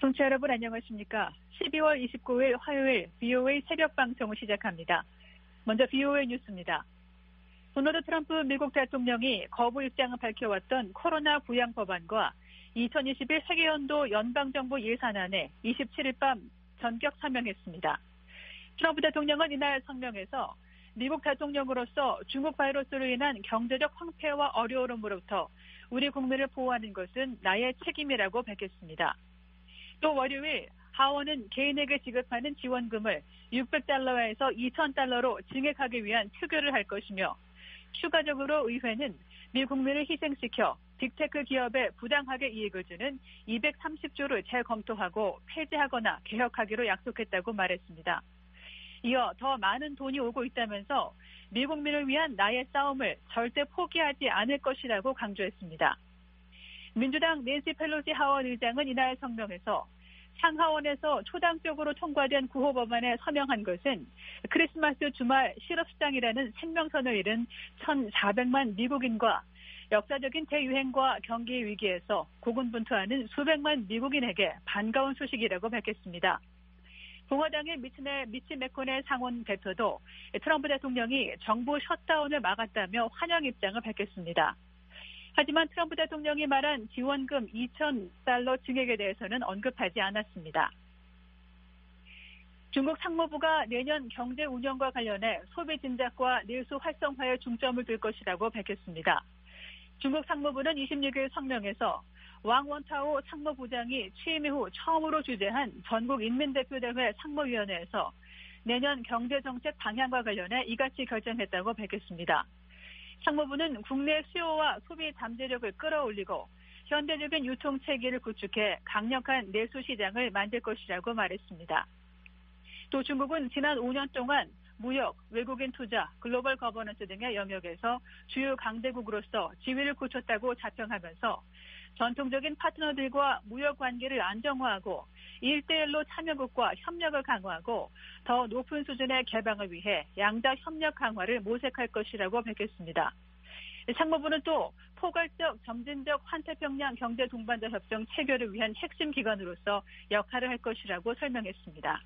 청취자 여러분 안녕하십니까? 12월 29일 화요일 VOA 새벽 방송을 시작합니다. 먼저 VOA 뉴스입니다. 도널드 트럼프 미국 대통령이 거부 입장을 밝혀왔던 코로나 부양 법안과 2021 세계연도 연방정부 예산안에 27일 밤 전격 서명했습니다. 트럼프 대통령은 이날 성명에서 미국 대통령으로서 중국 바이러스로 인한 경제적 황폐와 어려움으로부터 우리 국민을 보호하는 것은 나의 책임이라고 밝혔습니다. 또 월요일 하원은 개인에게 지급하는 지원금을 $600에서 $2,000로 증액하기 위한 표결을 할 것이며 추가적으로 의회는 미 국민을 희생시켜 빅테크 기업에 부당하게 이익을 주는 230조를 재검토하고 폐지하거나 개혁하기로 약속했다고 말했습니다. 이어 더 많은 돈이 오고 있다면서 미 국민을 위한 나의 싸움을 절대 포기하지 않을 것이라고 강조했습니다. 민주당 낸시 펠로시 하원 의장은 이날 성명에서 상하원에서 초당적으로 통과된 구호 법안에 서명한 것은 크리스마스 주말 실업수당이라는 생명선을 잃은 1,400만 미국인과 역사적인 대유행과 경기 위기에서 고군분투하는 수백만 미국인에게 반가운 소식이라고 밝혔습니다. 공화당의 미치 메코넬 상원 대표도 트럼프 대통령이 정부 셧다운을 막았다며 환영 입장을 밝혔습니다. 하지만 트럼프 대통령이 말한 지원금 $2,000 증액에 대해서는 언급하지 않았습니다. 중국 상무부가 내년 경제 운영과 관련해 소비 진작과 내수 활성화에 중점을 둘 것이라고 밝혔습니다. 중국 상무부는 26일 성명에서 왕 원타오 상무부장이 취임 이후 처음으로 주재한 전국인민대표대회 상무위원회에서 내년 경제정책 방향과 관련해 이같이 결정했다고 밝혔습니다. 상무부는 국내 수요와 소비 잠재력을 끌어올리고 현대적인 유통체계를 구축해 강력한 내수 시장을 만들 것이라고 말했습니다. 또 중국은 지난 5년 동안 무역, 외국인 투자, 글로벌 거버넌스 등의 영역에서 주요 강대국으로서 지위를 굳혔다고 자평하면서 전통적인 파트너들과 무역 관계를 안정화하고 1대1로 참여국과 협력을 강화하고 더 높은 수준의 개방을 위해 양자 협력 강화를 모색할 것이라고 밝혔습니다. 상무부는 또 포괄적 점진적 환태평양 경제 동반자 협정 체결을 위한 핵심 기관으로서 역할을 할 것이라고 설명했습니다.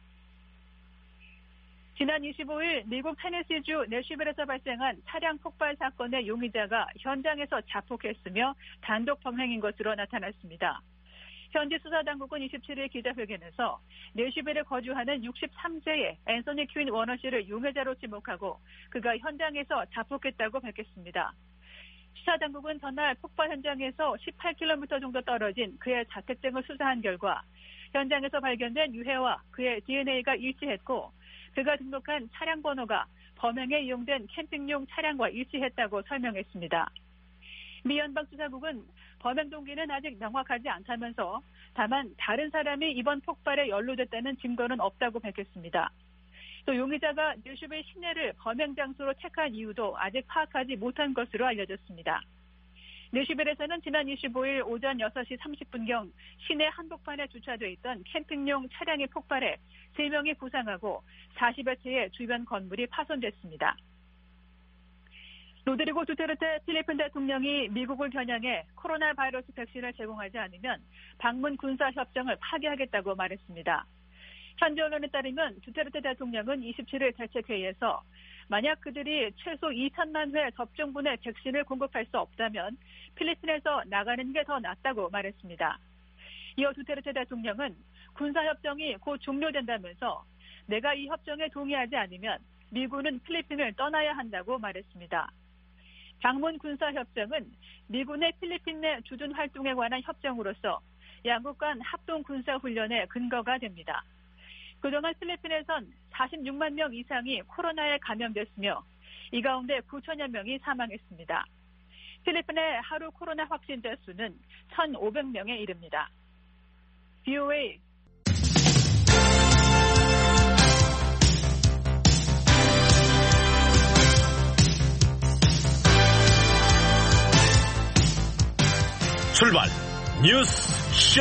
지난 25일 미국 테네시주 내슈빌에서 발생한 차량 폭발 사건의 용의자가 현장에서 자폭했으며 단독 범행인 것으로 나타났습니다. 현지 수사당국은 27일 기자회견에서 내슈빌에 거주하는 63세의 앤서니 퀸 워너 씨를 용의자로 지목하고 그가 현장에서 자폭했다고 밝혔습니다. 수사당국은 전날 폭발 현장에서 18km 정도 떨어진 그의 자택 등을 수사한 결과 현장에서 발견된 유해와 그의 DNA가 일치했고 그가 등록한 차량 번호가 범행에 이용된 캠핑용 차량과 일치했다고 설명했습니다. 미 연방수사국은 범행 동기는 아직 명확하지 않다면서 다만 다른 사람이 이번 폭발에 연루됐다는 증거는 없다고 밝혔습니다. 또 용의자가 내슈빌 시내를 범행 장소로 택한 이유도 아직 파악하지 못한 것으로 알려졌습니다. 내슈빌에서는 지난 25일 오전 6시 30분경 시내 한복판에 주차돼 있던 캠핑용 차량이 폭발해 3명이 부상하고 40여 채의 주변 건물이 파손됐습니다. 로드리고 두테르테 필리핀 대통령이 미국을 겨냥해 코로나 바이러스 백신을 제공하지 않으면 방문 군사 협정을 파기하겠다고 말했습니다. 현지 언론에 따르면 두테르테 대통령은 27일 대책회의에서 만약 그들이 최소 2천만 회 접종분의 백신을 공급할 수 없다면 필리핀에서 나가는 게 더 낫다고 말했습니다. 이어 두테르테 대통령은 군사협정이 곧 종료된다면서 내가 이 협정에 동의하지 않으면 미군은 필리핀을 떠나야 한다고 말했습니다. 방문 군사협정은 미군의 필리핀 내 주둔 활동에 관한 협정으로서 양국 간 합동 군사훈련의 근거가 됩니다. 그동안 필리핀에선 46만 명 이상이 코로나에 감염됐으며 이 가운데 9천여 명이 사망했습니다. 필리핀의 하루 코로나 확진자 수는 1,500명에 이릅니다. VOA 출발 뉴스 쇼.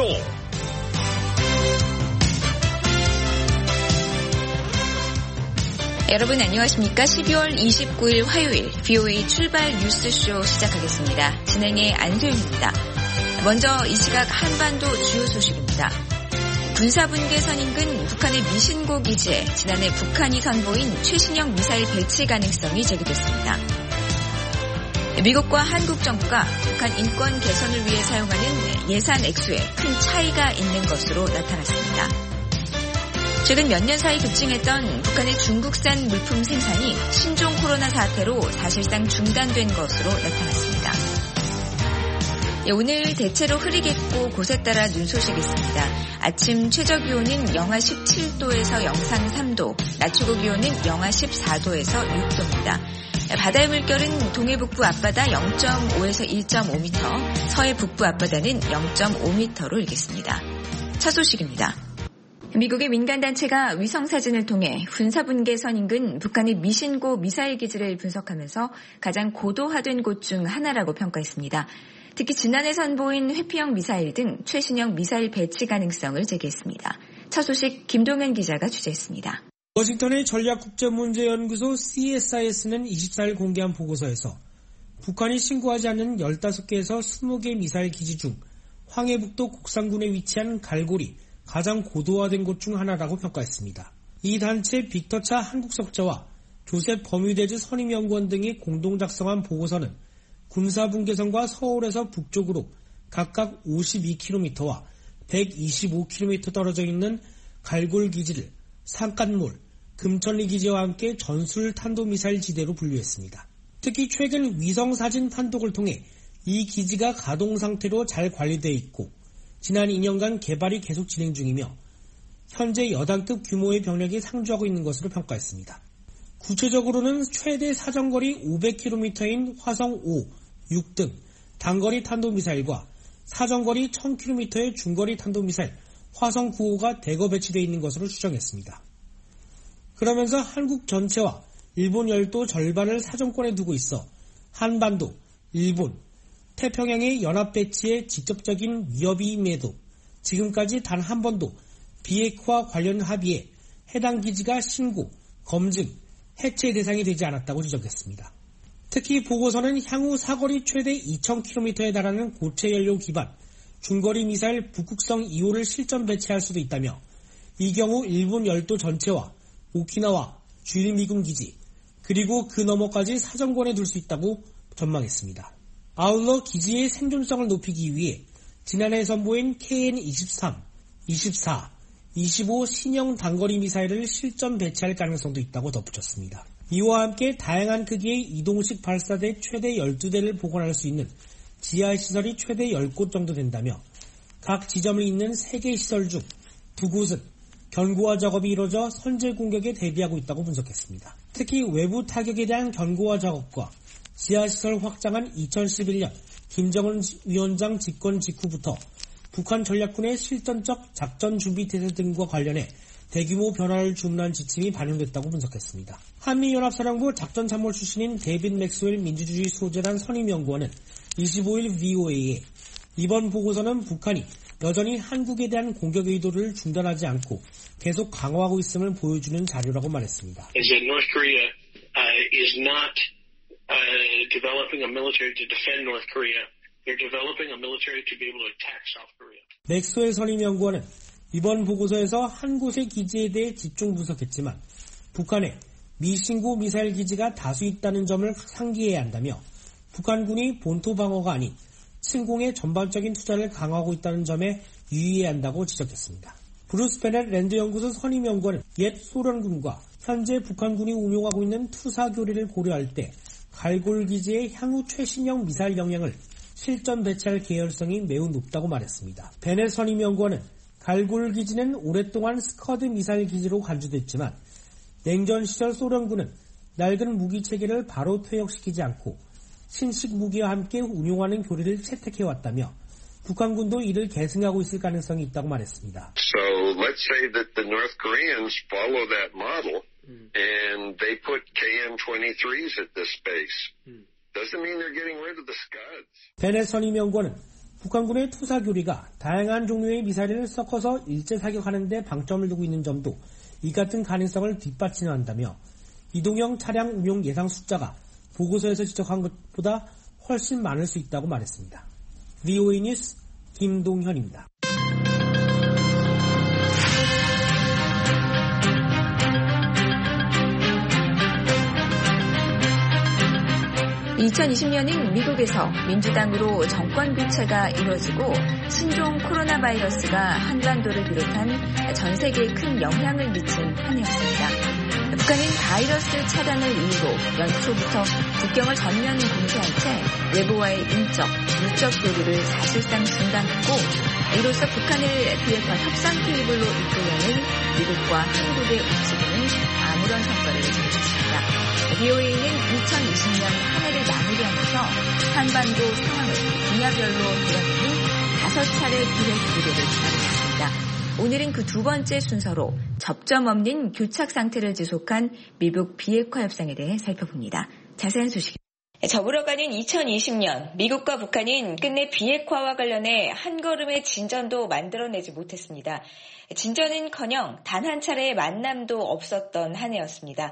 여러분 안녕하십니까? 12월 29일 화요일 VOA 출발 뉴스쇼 시작하겠습니다. 진행의 안소연입니다. 먼저 이 시각 한반도 주요 소식입니다. 군사분계선 인근 북한의 미신고 기지에 지난해 북한이 선보인 최신형 미사일 배치 가능성이 제기됐습니다. 미국과 한국 정부가 북한 인권 개선을 위해 사용하는 예산 액수에 큰 차이가 있는 것으로 나타났습니다. 최근 몇 년 사이 급증했던 북한의 중국산 물품 생산이 신종 코로나 사태로 사실상 중단된 것으로 나타났습니다. 오늘 대체로 흐리겠고 곳에 따라 눈 소식이 있습니다. 아침 최저기온은 영하 17도에서 영상 3도, 낮 최고 기온은 영하 14도에서 6도입니다. 바다의 물결은 동해 북부 앞바다 0.5에서 1.5m, 서해 북부 앞바다는 0.5m로 일겠습니다. 첫 소식입니다. 미국의 민간단체가 위성사진을 통해 군사분계선 인근 북한의 미신고 미사일 기지를 분석하면서 가장 고도화된 곳 중 하나라고 평가했습니다. 특히 지난해 선보인 회피형 미사일 등 최신형 미사일 배치 가능성을 제기했습니다. 첫 소식 김동현 기자가 취재했습니다. 워싱턴의 전략국제문제연구소 CSIS는 24일 공개한 보고서에서 북한이 신고하지 않는 15개에서 20개 미사일 기지 중 황해북도 곡산군에 위치한 갈고리, 가장 고도화된 곳 중 하나라고 평가했습니다. 이 단체 빅터차 한국석자와 조셉 버뮤데즈 선임연구원 등이 공동 작성한 보고서는 군사분계선과 서울에서 북쪽으로 각각 52km와 125km 떨어져 있는 갈골 기지를 산간몰, 금천리 기지와 함께 전술 탄도미사일 지대로 분류했습니다. 특히 최근 위성사진 판독을 통해 이 기지가 가동 상태로 잘 관리되어 있고 지난 2년간 개발이 계속 진행 중이며 현재 여단급 규모의 병력이 상주하고 있는 것으로 평가했습니다. 구체적으로는 최대 사정거리 500km인 화성5, 6 등 단거리 탄도미사일과 사정거리 1000km의 중거리 탄도미사일 화성9호가 대거 배치되어 있는 것으로 추정했습니다. 그러면서 한국 전체와 일본 열도 절반을 사정권에 두고 있어 한반도, 일본, 태평양의 연합 배치에 직접적인 위협임에도 지금까지 단 한 번도 비핵화 관련 합의에 해당 기지가 신고, 검증, 해체 대상이 되지 않았다고 지적했습니다. 특히 보고서는 향후 사거리 최대 2000km에 달하는 고체 연료 기반 중거리 미사일 북극성 2호를 실전 배치할 수도 있다며 이 경우 일본 열도 전체와 오키나와 주일 미군 기지 그리고 그 너머까지 사정권에 둘 수 있다고 전망했습니다. 아울러 기지의 생존성을 높이기 위해 지난해 선보인 KN-23, 24, 25 신형 단거리 미사일을 실전 배치할 가능성도 있다고 덧붙였습니다. 이와 함께 다양한 크기의 이동식 발사대 최대 12대를 보관할 수 있는 지하시설이 최대 10곳 정도 된다며 각 지점을 잇는 3개 시설 중 2곳은 견고화 작업이 이루어져 선제 공격에 대비하고 있다고 분석했습니다. 특히 외부 타격에 대한 견고화 작업과 지하시설 확장한 2011년 김정은 위원장 집권 직후부터 북한 전략군의 실전적 작전 준비 태세 등과 관련해 대규모 변화를 주문한 지침이 반영됐다고 분석했습니다. 한미연합사령부 작전参谋출신인 데이빗 맥스웰 민주주의 소재단 선임연구원은 25일 VOA에 이번 보고서는 북한이 여전히 한국에 대한 공격 의도를 중단하지 않고 계속 강화하고 있음을 보여주는 자료라고 말했습니다. North Korea is not developing a military to defend North Korea. They're developing a military to be able to attack South Korea. 맥스웰 선임연구원은 이번 보고서에서 한 곳의 기지에 대해 집중 분석했지만 북한에 미신고 미사일 기지가 다수 있다는 점을 상기해야 한다며 북한군이 본토 방어가 아닌 침공의 전반적인 투자를 강화하고 있다는 점에 유의해야 한다고 지적했습니다. 브루스 베넷 랜드연구소 선임연구원은 옛 소련군과 현재 북한군이 운용하고 있는 투사 교리를 고려할 때 갈골 기지의 향후 최신형 미사일 영향을 실전 배치할 계열성이 매우 높다고 말했습니다. 베넷 선임연구원은 갈골 기지는 오랫동안 스커드 미사일 기지로 간주됐지만 냉전 시절 소련군은 낡은 무기 체계를 바로 퇴역시키지 않고 신식 무기와 함께 운용하는 교리를 채택해왔다며 북한군도 이를 계승하고 있을 가능성이 있다고 말했습니다. So let's say that the North Koreans follow that model and they put KN-23s at this base. Doesn't mean they're getting rid of the Scuds. 베넷 선임연구원은 북한군의 투사 교리가 다양한 종류의 미사일을 섞어서 일제 사격하는 데 방점을 두고 있는 점도 이 같은 가능성을 뒷받침한다며 이동형 차량 운용 예상 숫자가 보고서에서 지적한 것보다 훨씬 많을 수 있다고 말했습니다. VOA 뉴스 김동현입니다. 2020년은 미국에서 민주당으로 정권 교체가 이루어지고 신종 코로나 바이러스가 한반도를 비롯한 전 세계에 큰 영향을 미친 한 해였습니다. 북한은 바이러스 차단을 이유로 연초부터 국경을 전면 봉쇄한 채 외부와의 인적, 물적 교류를 사실상 중단했고 이로써 북한을 비핵화 협상 테이블로 이끌려는 미국과 한국의 움직임은 아무런 성과를 내지 못했습니다. BOA는 2020년 한 해를 마무리하면서 한반도 상황을 분야별로 돌아보는 5차례 기획 보도를 진행했습니다. 오늘은 그 두 번째 순서로 접점 없는 교착 상태를 지속한 미국 비핵화 협상에 대해 살펴봅니다. 자세한 소식. 접으러가는 2020년 미국과 북한은 끝내 비핵화와 관련해 한 걸음의 진전도 만들어내지 못했습니다. 진전은커녕 단 한 차례의 만남도 없었던 한 해였습니다.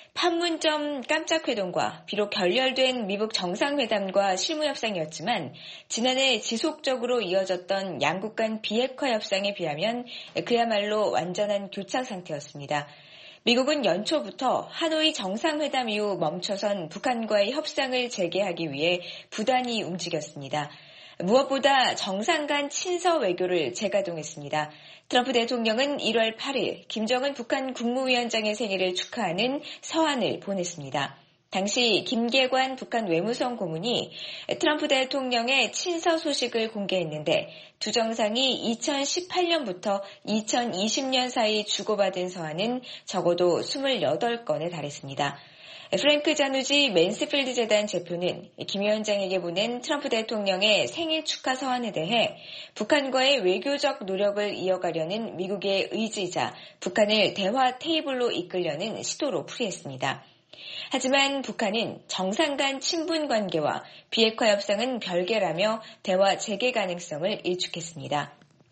판문점 깜짝 회동과 비록 결렬된 미국 정상회담과 실무협상이었지만 지난해 지속적으로 이어졌던 양국 간 비핵화 협상에 비하면 그야말로 완전한 교착 상태였습니다. 미국은 연초부터 하노이 정상회담 이후 멈춰선 북한과의 협상을 재개하기 위해 부단히 움직였습니다. 무엇보다 정상 간 친서 외교를 재가동했습니다. 트럼프 대통령은 1월 8일 김정은 북한 국무위원장의 생일을 축하하는 서한을 보냈습니다. 당시 김계관 북한 외무성 고문이 트럼프 대통령의 친서 소식을 공개했는데 두 정상이 2018년부터 2020년 사이 주고받은 서한은 적어도 28건에 달했습니다. 프랭크 자누지 맨스필드 재단 대표는 김 위원장에게 보낸 트럼프 대통령의 생일 축하 서한에 대해 북한과의 외교적 노력을 이어가려는 미국의 의지이자 북한을 대화 테이블로 이끌려는 시도로 풀이했습니다. 하지만 북한은 정상 간 친분 관계와 비핵화 협상은 별개라며 대화 재개 가능성을 일축했습니다.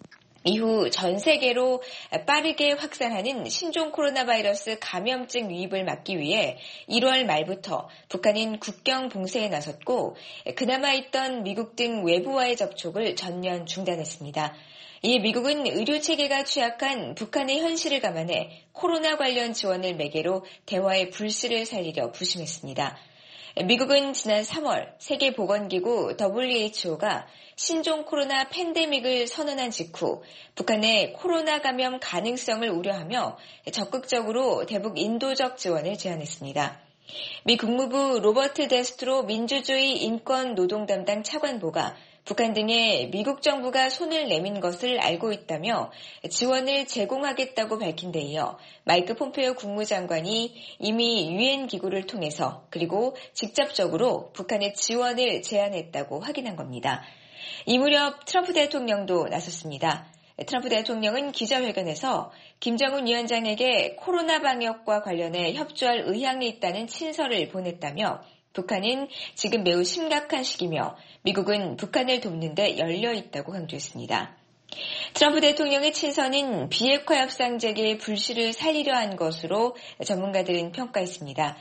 이후 전 세계로 빠르게 확산하는 신종 코로나 바이러스 감염증 유입을 막기 위해 1월 말부터 북한은 국경 봉쇄에 나섰고 그나마 있던 미국 등 외부와의 접촉을 전면 중단했습니다. 이에 미국은 의료체계가 취약한 북한의 현실을 감안해 코로나 관련 지원을 매개로 대화의 불씨를 살리려 부심했습니다. 미국은 지난 3월 세계보건기구 WHO가 신종 코로나 팬데믹을 선언한 직후 북한의 코로나 감염 가능성을 우려하며 적극적으로 대북 인도적 지원을 제안했습니다. 미 국무부 로버트 데스트로 민주주의 인권 노동 담당 차관보가 북한 등에 미국 정부가 손을 내민 것을 알고 있다며 지원을 제공하겠다고 밝힌 데 이어 마이크 폼페이오 국무장관이 이미 유엔 기구를 통해서 그리고 직접적으로 북한의 지원을 제안했다고 확인한 겁니다. 이 무렵 트럼프 대통령도 나섰습니다. 트럼프 대통령은 기자회견에서 김정은 위원장에게 코로나 방역과 관련해 협조할 의향이 있다는 친서를 보냈다며 북한은 지금 매우 심각한 시기며 미국은 북한을 돕는 데 열려 있다고 강조했습니다. 트럼프 대통령의 친서는 비핵화 협상 재개의 불씨를 살리려 한 것으로 전문가들은 평가했습니다.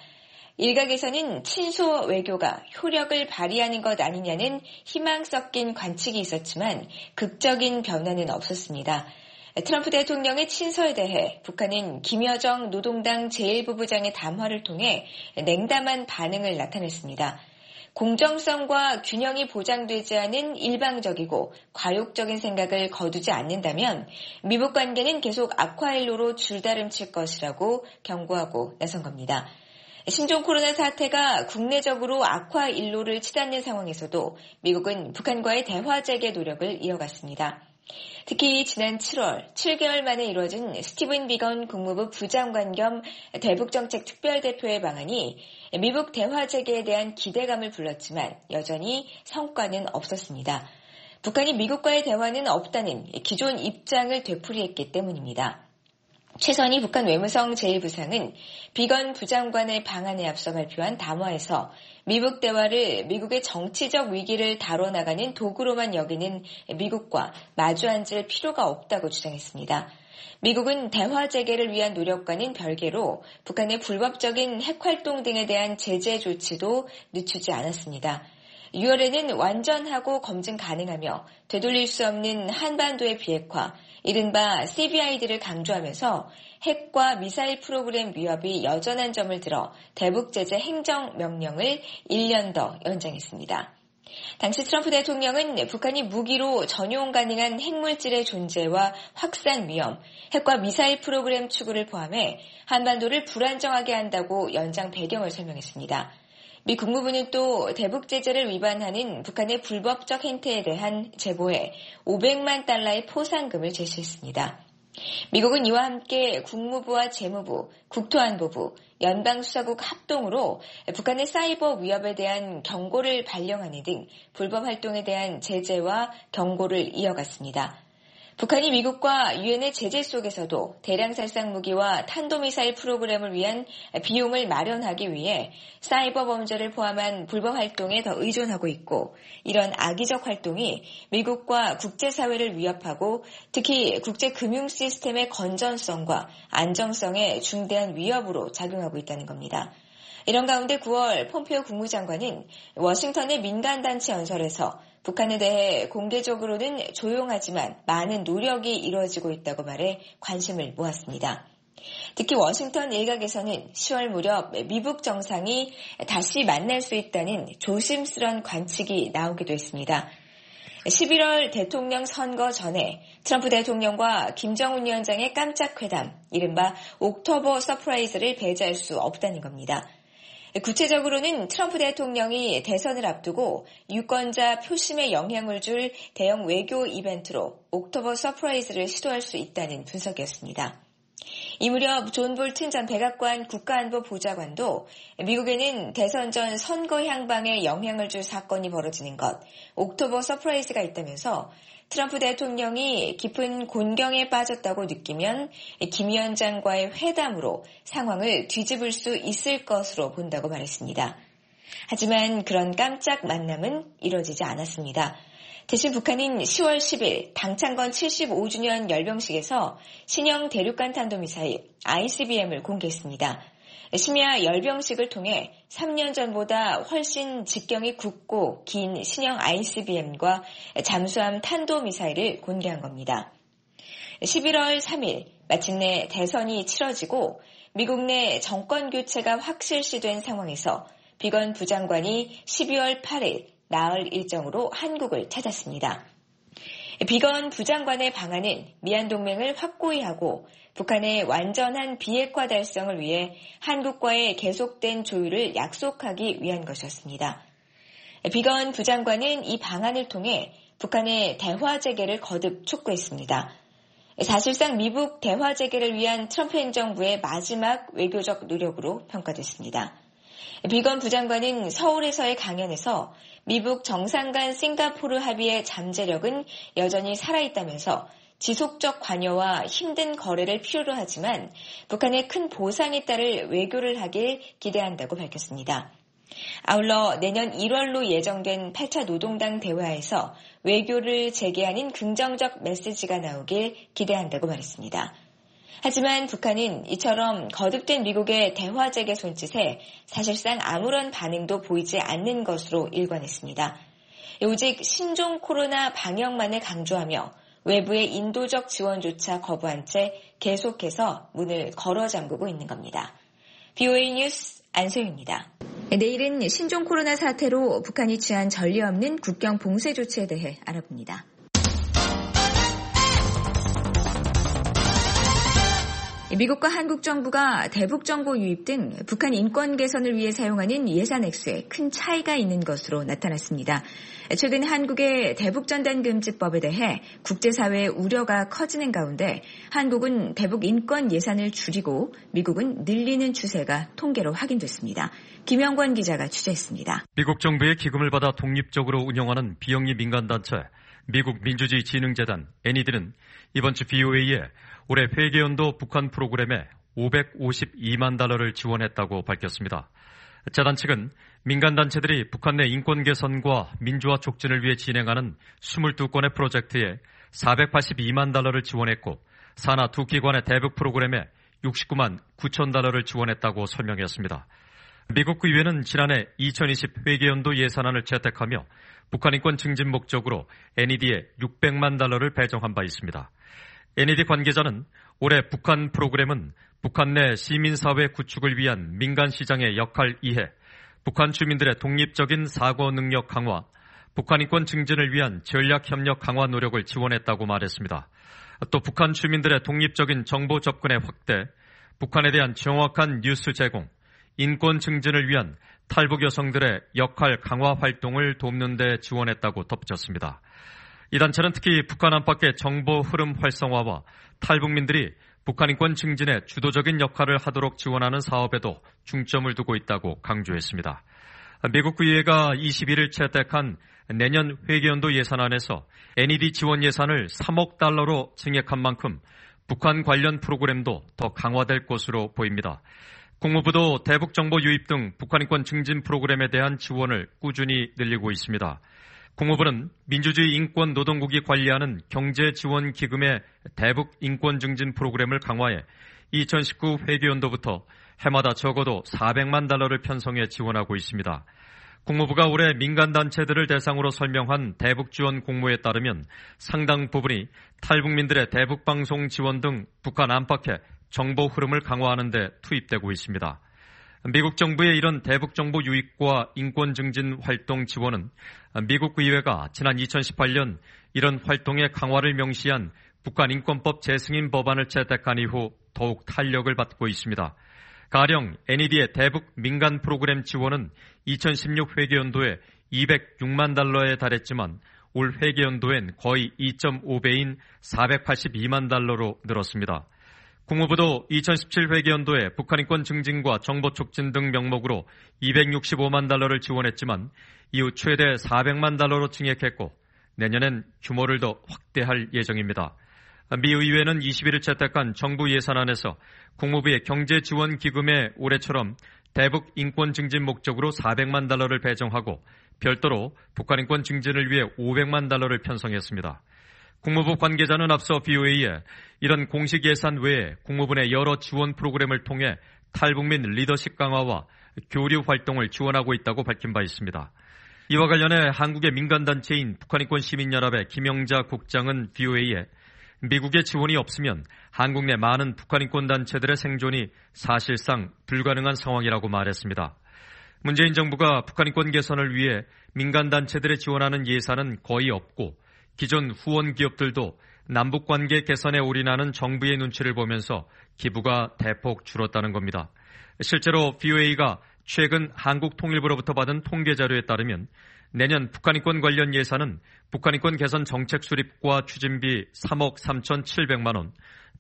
일각에서는 친소 외교가 효력을 발휘하는 것 아니냐는 희망 섞인 관측이 있었지만 극적인 변화는 없었습니다. 트럼프 대통령의 친서에 대해 북한은 김여정 노동당 제1부부장의 담화를 통해 냉담한 반응을 나타냈습니다. 공정성과 균형이 보장되지 않은 일방적이고 과욕적인 생각을 거두지 않는다면 미북 관계는 계속 악화일로로 줄다름칠 것이라고 경고하고 나선 겁니다. 신종 코로나 사태가 국내적으로 악화 일로를 치닫는 상황에서도 미국은 북한과의 대화 재개 노력을 이어갔습니다. 특히 지난 7월 7개월 만에 이루어진 스티븐 비건 국무부 부장관 겸 대북정책 특별대표의 방안이 미북 대화 재개에 대한 기대감을 불렀지만 여전히 성과는 없었습니다. 북한이 미국과의 대화는 없다는 기존 입장을 되풀이했기 때문입니다. 최선희 북한 외무성 제1부상은 비건 부장관의 방안에 앞서 발표한 담화에서 미북 대화를 미국의 정치적 위기를 다뤄나가는 도구로만 여기는 미국과 마주 앉을 필요가 없다고 주장했습니다. 미국은 대화 재개를 위한 노력과는 별개로 북한의 불법적인 핵활동 등에 대한 제재 조치도 늦추지 않았습니다. 6월에는 완전하고 검증 가능하며 되돌릴 수 없는 한반도의 비핵화, 이른바 CBID를 강조하면서 핵과 미사일 프로그램 위협이 여전한 점을 들어 대북 제재 행정명령을 1년 더 연장했습니다. 당시 트럼프 대통령은 북한이 무기로 전용 가능한 핵물질의 존재와 확산 위험, 핵과 미사일 프로그램 추구를 포함해 한반도를 불안정하게 한다고 연장 배경을 설명했습니다. 미 국무부는 또 대북 제재를 위반하는 북한의 불법적 행태에 대한 제보에 500만 달러의 포상금을 제시했습니다. 미국은 이와 함께 국무부와 재무부, 국토안보부, 연방수사국 합동으로 북한의 사이버 위협에 대한 경고를 발령하는 등 불법 활동에 대한 제재와 경고를 이어갔습니다. 북한이 미국과 유엔의 제재 속에서도 대량 살상 무기와 탄도미사일 프로그램을 위한 비용을 마련하기 위해 사이버 범죄를 포함한 불법 활동에 더 의존하고 있고, 이런 악의적 활동이 미국과 국제사회를 위협하고 특히 국제금융 시스템의 건전성과 안정성에 중대한 위협으로 작용하고 있다는 겁니다. 이런 가운데 9월 폼페오 국무장관은 워싱턴의 민간단체 연설에서 북한에 대해 공개적으로는 조용하지만 많은 노력이 이루어지고 있다고 말해 관심을 모았습니다. 특히 워싱턴 일각에서는 10월 무렵 미북 정상이 다시 만날 수 있다는 조심스런 관측이 나오기도 했습니다. 11월 대통령 선거 전에 트럼프 대통령과 김정은 위원장의 깜짝 회담, 이른바 옥토버 서프라이즈를 배제할 수 없다는 겁니다. 구체적으로는 트럼프 대통령이 대선을 앞두고 유권자 표심에 영향을 줄 대형 외교 이벤트로 옥토버 서프라이즈를 시도할 수 있다는 분석이었습니다. 이 무렵 존 볼튼 전 백악관 국가안보보좌관도 미국에는 대선 전 선거 향방에 영향을 줄 사건이 벌어지는 것, 옥토버 서프라이즈가 있다면서 트럼프 대통령이 깊은 곤경에 빠졌다고 느끼면 김 위원장과의 회담으로 상황을 뒤집을 수 있을 것으로 본다고 말했습니다. 하지만 그런 깜짝 만남은 이뤄지지 않았습니다. 대신 북한은 10월 10일 당창건 75주년 열병식에서 신형 대륙간 탄도미사일 ICBM을 공개했습니다. 심야 열병식을 통해 3년 전보다 훨씬 직경이 굵고 긴 신형 ICBM과 잠수함 탄도미사일을 공개한 겁니다. 11월 3일 마침내 대선이 치러지고 미국 내 정권 교체가 확실시된 상황에서 비건 부장관이 12월 8일 나흘 일정으로 한국을 찾았습니다. 비건 부장관의 방안은 미한 동맹을 확고히 하고 북한의 완전한 비핵화 달성을 위해 한국과의 계속된 조율을 약속하기 위한 것이었습니다. 비건 부장관은 이 방안을 통해 북한의 대화 재개를 거듭 촉구했습니다. 사실상 미북 대화 재개를 위한 트럼프 행정부의 마지막 외교적 노력으로 평가됐습니다. 비건 부장관은 서울에서의 강연에서 미북 정상 간 싱가포르 합의의 잠재력은 여전히 살아있다면서 지속적 관여와 힘든 거래를 필요로 하지만 북한의 큰 보상에 따를 외교를 하길 기대한다고 밝혔습니다. 아울러 내년 1월로 예정된 8차 노동당 대화에서 외교를 재개하는 긍정적 메시지가 나오길 기대한다고 말했습니다. 하지만 북한은 이처럼 거듭된 미국의 대화 재개 손짓에 사실상 아무런 반응도 보이지 않는 것으로 일관했습니다. 오직 신종 코로나 방역만을 강조하며 외부의 인도적 지원조차 거부한 채 계속해서 문을 걸어 잠그고 있는 겁니다. BOA 뉴스 안소영입니다. 내일은 신종 코로나 사태로 북한이 취한 전례 없는 국경 봉쇄 조치에 대해 알아봅니다. 미국과 한국 정부가 대북 정보 유입 등 북한 인권 개선을 위해 사용하는 예산 액수에 큰 차이가 있는 것으로 나타났습니다. 최근 한국의 대북 전단 금지법에 대해 국제사회의 우려가 커지는 가운데 한국은 대북 인권 예산을 줄이고 미국은 늘리는 추세가 통계로 확인됐습니다. 김영권 기자가 취재했습니다. 미국 정부의 기금을 받아 독립적으로 운영하는 비영리 민간단체 미국 민주주의 진흥재단 NED는 이번 주 BOA에 올해 회계연도 북한 프로그램에 552만 달러를 지원했다고 밝혔습니다. 재단 측은 민간단체들이 북한 내 인권 개선과 민주화 촉진을 위해 진행하는 22건의 프로젝트에 482만 달러를 지원했고 산하 두 기관의 대북 프로그램에 69만 9천 달러를 지원했다고 설명했습니다. 미국 의회는 지난해 2020 회계연도 예산안을 채택하며 북한 인권 증진 목적으로 NED에 $600만 배정한 바 있습니다. NED 관계자는 올해 북한 프로그램은 북한 내 시민사회 구축을 위한 민간 시장의 역할 이해, 북한 주민들의 독립적인 사고 능력 강화, 북한 인권 증진을 위한 전략 협력 강화 노력을 지원했다고 말했습니다. 또 북한 주민들의 독립적인 정보 접근의 확대, 북한에 대한 정확한 뉴스 제공, 인권 증진을 위한 탈북 여성들의 역할 강화 활동을 돕는 데 지원했다고 덧붙였습니다. 이 단체는 특히 북한 안팎의 정보 흐름 활성화와 탈북민들이 북한 인권 증진에 주도적인 역할을 하도록 지원하는 사업에도 중점을 두고 있다고 강조했습니다. 미국 의회가 21일 채택한 내년 회계연도 예산안에서 NED 지원 예산을 $3억 증액한 만큼 북한 관련 프로그램도 더 강화될 것으로 보입니다. 국무부도 대북 정보 유입 등 북한 인권 증진 프로그램에 대한 지원을 꾸준히 늘리고 있습니다. 국무부는 민주주의 인권 노동국이 관리하는 경제지원기금의 대북 인권 증진 프로그램을 강화해 2019 회계연도부터 해마다 적어도 $400만 편성해 지원하고 있습니다. 국무부가 올해 민간단체들을 대상으로 설명한 대북 지원 공모에 따르면 상당 부분이 탈북민들의 대북 방송 지원 등 북한 안팎의 정보 흐름을 강화하는 데 투입되고 있습니다. 미국 정부의 이런 대북 정보 유입과 인권 증진 활동 지원은 미국 의회가 지난 2018년 이런 활동의 강화를 명시한 북한 인권법 재승인 법안을 채택한 이후 더욱 탄력을 받고 있습니다. 가령 NED의 대북 민간 프로그램 지원은 2016 회계연도에 $206만 달했지만 올 회계연도엔 거의 2.5배인 $482만 늘었습니다. 국무부도 2017 회계연도에 북한 인권 증진과 정보 촉진 등 명목으로 $265만 지원했지만 이후 최대 $400만 증액했고 내년엔 규모를 더 확대할 예정입니다. 미 의회는 21일 채택한 정부 예산안에서 국무부의 경제지원기금에 올해처럼 대북 인권 증진 목적으로 $400만 배정하고 별도로 북한 인권 증진을 위해 $500만 편성했습니다. 국무부 관계자는 앞서 VOA에 이런 공식 예산 외에 국무부 내 여러 지원 프로그램을 통해 탈북민 리더십 강화와 교류 활동을 지원하고 있다고 밝힌 바 있습니다. 이와 관련해 한국의 민간단체인 북한인권시민연합의 김영자 국장은 VOA에 미국의 지원이 없으면 한국 내 많은 북한인권단체들의 생존이 사실상 불가능한 상황이라고 말했습니다. 문재인 정부가 북한인권 개선을 위해 민간단체들에 지원하는 예산은 거의 없고 기존 후원 기업들도 남북관계 개선에 올인하는 정부의 눈치를 보면서 기부가 대폭 줄었다는 겁니다. 실제로 VOA가 최근 한국통일부로부터 받은 통계 자료에 따르면 내년 북한인권 관련 예산은 북한인권 개선 정책 수립과 추진비 3억 3,700만 원,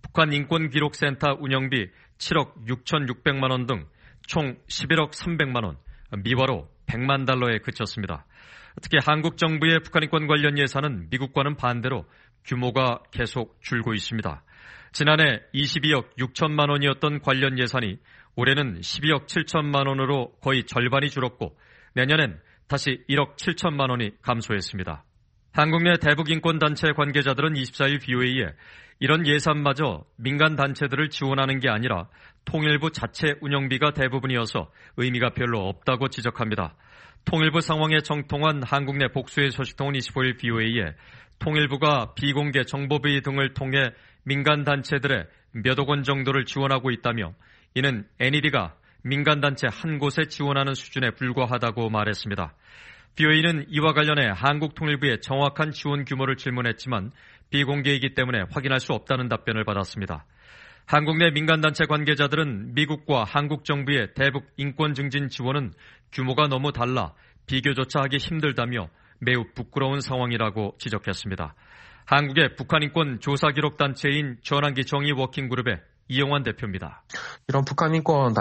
북한인권기록센터 운영비 7억 6,600만 원 등 총 11억 300만 원, 미화로 100만 달러에 그쳤습니다. 특히 한국 정부의 북한인권 관련 예산은 미국과는 반대로 규모가 계속 줄고 있습니다. 지난해 22억 6천만 원이었던 관련 예산이 올해는 12억 7천만 원으로 거의 절반이 줄었고 내년엔 다시 1억 7천만 원이 감소했습니다. 한국 내 대북인권단체 관계자들은 24일 VOA에 이런 예산마저 민간단체들을 지원하는 게 아니라 통일부 자체 운영비가 대부분이어서 의미가 별로 없다고 지적합니다. 통일부 상황에 정통한 한국 내 복수의 소식통은 25일 VOA에 통일부가 비공개 정보비 등을 통해 민간단체들의 몇억 원 정도를 지원하고 있다며 이는 NED가 민간단체 한 곳에 지원하는 수준에 불과하다고 말했습니다. VOA는 이와 관련해 한국통일부의 정확한 지원 규모를 질문했지만 비공개이기 때문에 확인할 수 없다는 답변을 받았습니다. 한국 내 민간단체 관계자들은 미국과 한국 정부의 대북 인권 증진 지원은 규모가 너무 달라 비교조차 하기 힘들다며 매우 부끄러운 상황이라고 지적했습니다. 한국의 북한인권 조사기록단체인 전환기 정의 워킹그룹의 이영환 대표입니다. 이런 북한인권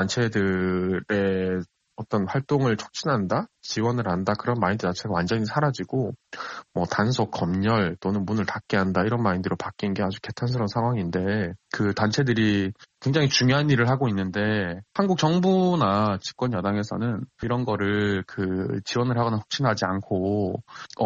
단체들의 어떤 활동을 촉진한다, 지원을 한다 그런 마인드 자체가 완전히 사라지고 단속, 검열 또는 문을 닫게 한다 이런 마인드로 바뀐 게 아주 개탄스러운 상황인데 그 단체들이 굉장히 중요한 일을 하고 있는데 한국 정부나 집권 여당에서는 이런 거를 지원을 하거나 촉진하지 않고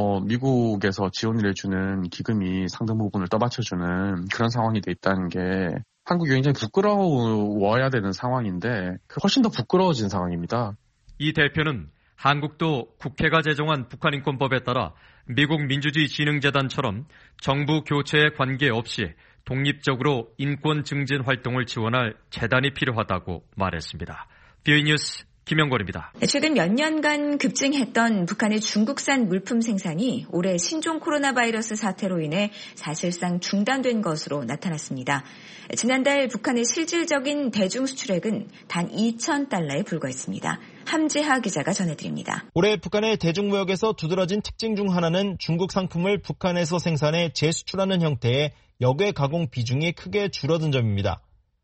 미국에서 지원을 해주는 기금이 상당 부분을 떠받쳐주는 그런 상황이 돼 있다는 게 한국이 굉장히 부끄러워야 되는 상황인데 훨씬 더 부끄러워진 상황입니다. 이 대표는 한국도 국회가 제정한 북한인권법에 따라 미국 민주주의진흥재단처럼 정부 교체에 관계없이 독립적으로 인권 증진 활동을 지원할 재단이 필요하다고 말했습니다. VOA 뉴스 김영걸입니다. 최근 몇 년간 급증했던 북한의 중국산 물품 생산이 올해 신종 코로나 바이러스 사태로 인해 사실상 중단된 것으로 나타났습니다. 지난달 북한의 실질적인 대중 수출액은 단 2,000달러에 불과했습니다. 함재하 기자가 전해드립니다. 올해 북한의 대중무역에서 두드러진 특징 중 하나는 중국 상품을 북한에서 생산해 재수출하는 형태의 역외 가공 비중이 크게 줄어든 점입니다.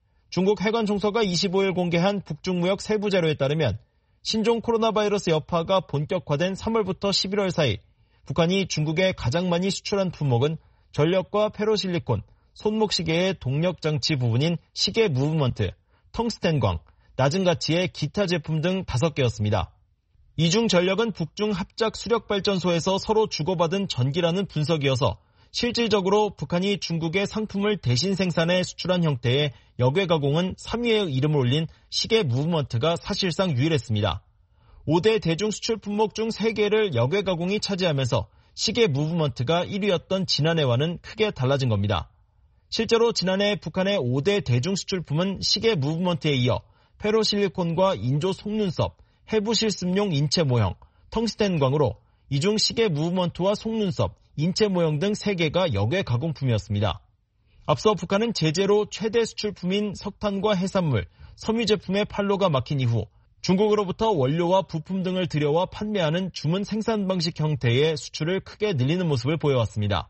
중국 해관총서가 25일 공개한 북중무역 세부 자료에 따르면 신종 코로나 바이러스 여파가 본격화된 3월부터 11월 사이 북한이 중국에 가장 많이 수출한 품목은 전력과 페로실리콘, 손목시계의 동력장치 부분인 시계 무브먼트, 텅스텐광, 낮은 가치의 기타 제품 등 5개였습니다. 이 중 전력은 북중 합작 수력발전소에서 서로 주고받은 전기라는 분석이어서 실질적으로 북한이 중국의 상품을 대신 생산해 수출한 형태의 역외 가공은 3위에 이름을 올린 시계 무브먼트가 사실상 유일했습니다. 5대 대중 수출 품목 중 3개를 역외 가공이 차지하면서 시계 무브먼트가 1위였던 지난해와는 크게 달라진 겁니다. 실제로 지난해 북한의 5대 대중 수출품은 시계 무브먼트에 이어 페로실리콘과 인조 속눈썹, 해부 실습용 인체 모형, 텅스텐광으로 이 중 시계 무브먼트와 속눈썹, 인체 모형 등 3개가 역외 가공품이었습니다. 앞서 북한은 제재로 최대 수출품인 석탄과 해산물, 섬유 제품의 판로가 막힌 이후 중국으로부터 원료와 부품 등을 들여와 판매하는 주문 생산 방식 형태의 수출을 크게 늘리는 모습을 보여왔습니다.